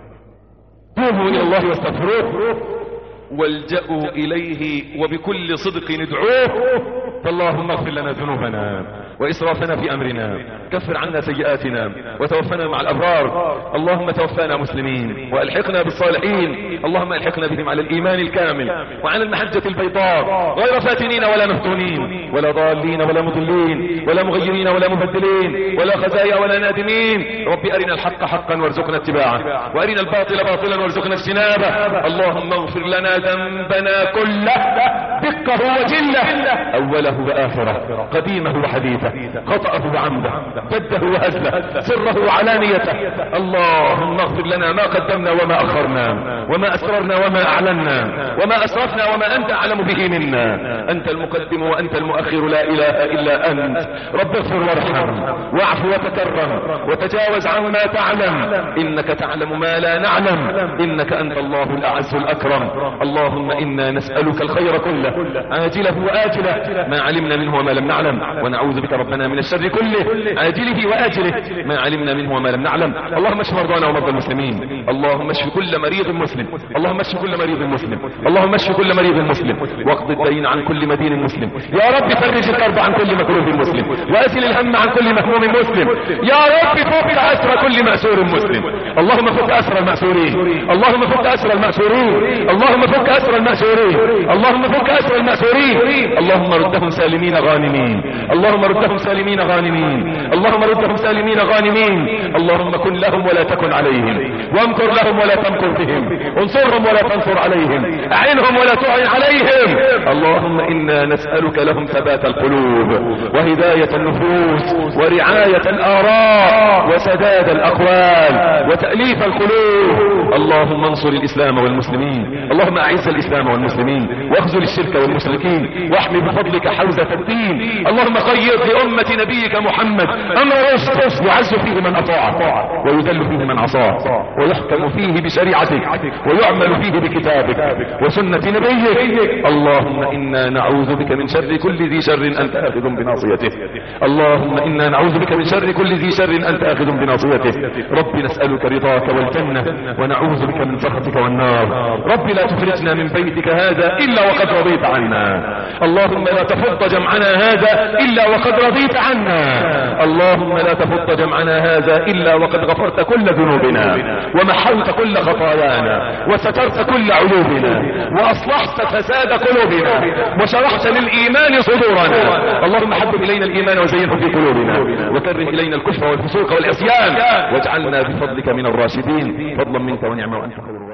توبوا إلى الله واستغفروه، والجأوا إليه وبكل صدق ندعوه. فاللهم اغفر لنا ذنوبنا وإسرافنا في أمرنا، كفر عنا سيئاتنا، وتوفنا مع الأبرار. اللهم توفانا مسلمين وألحقنا بالصالحين. اللهم ألحقنا بهم على الإيمان الكامل وعلى المحجة البيضاء، غير فاتنين ولا مفتونين ولا ضالين ولا مضلين ولا مغيرين ولا مبدلين ولا خزايا ولا نادمين. رب أرنا الحق حقا وارزقنا اتباعه، وأرنا الباطل باطلا وارزقنا اجتنابه. اللهم اغفر لنا ذنبنا كله، دقه وجله، أوله وآخره، قديمه وحديثه، خطأه وعمده، جده وهزله، سره وعلانيته. اللهم اغفر لنا ما قدمنا وما أخرنا، وما أسررنا وما أعلنا، وما أسرفنا وما أنت أعلم به منا. أنت المقدم وأنت المؤخر، لا إله إلا أنت. رب اغفر وارحم واعف وتكرم وتجاوز عما تعلم، إنك تعلم ما لا نعلم، إنك أنت الله الأعز الأكرم. اللهم إنا نسألك الخير كله، عاجله وآجله، ما علمنا منه وما لم نعلم، ونعوذ بك ربنا من الشر كله، عاجله وآجله، ما علمنا منه وما لم نعلم. اللهم اشف مرضانا ومرضى المسلمين. اللهم اشف كل مريض مسلم. اللهم اشف كل مريض مسلم. اللهم اشف كل مريض مسلم، واقض الدين عن كل مدين مسلم. يا رب فرج الكرب عن كل مكروه مسلم، وأزل الهم عن كل مهموم مسلم. يا رب فك أسر كل مأسور مسلم. اللهم فك أسر المأسورين، اللهم فك أسر المأسورين، اللهم فك أسر المأسورين، اللهم فك أسر المأسورين. اللهم ردهم سالمين غانمين، اللهم ردهم سالمين غانمين، اللهم ردهم سالمين غانمين. اللهم كن لهم ولا تكن عليهم، وامكر لهم ولا تمكر بهم، انصرهم ولا تنصر عليهم، اعنهم ولا تعن عليهم. اللهم إنا نسألك لهم ثبات القلوب، وهداية النفوس، ورعاية الآراء، وسداد الأقوال وتأليف القلوب. اللهم انصر الإسلام والمسلمين، اللهم أعز الإسلام والمسلمين واخذل الشرك والمشركين واحمي بفضلك حوزة الدين. اللهم خير لأمة نبيك محمد أمر رشد يعز فيه من أطاعك ويذل فيه من عصاك ويحكم فيه بشريعتك ويعمل فيه بكتابك وسنة نبيك. اللهم إنا نعوذ بك من شر كل ذي شر أنت آخذ بناصيته. اللهم إنا نعوذ بك من شر كل ذي شر أنت آخذ بناصيته. رب نسألك رضاك والجنة ونعوذ بك من سخطك والنار. رب لا تخرجنا من بيتك هذا إلا وقد رضيت عنا. اللهم لا تفض جمعنا هذا إلا وقد رضيت عنا. اللهم لا تفض جمعنا هذا إلا وقد غفرت كل ذنوبنا ومحوت كل خطايانا وسترت كل عيوبنا وأصلحت فساد قلوبنا وشرحت للإيمان صدورنا. اللهم حبب إلينا الإيمان وزينه في قلوبنا وكره إلينا الكفر والفسوق والعصيان واجعلنا بفضلك من الراشدين فضلا منك ونعمة وأنت خير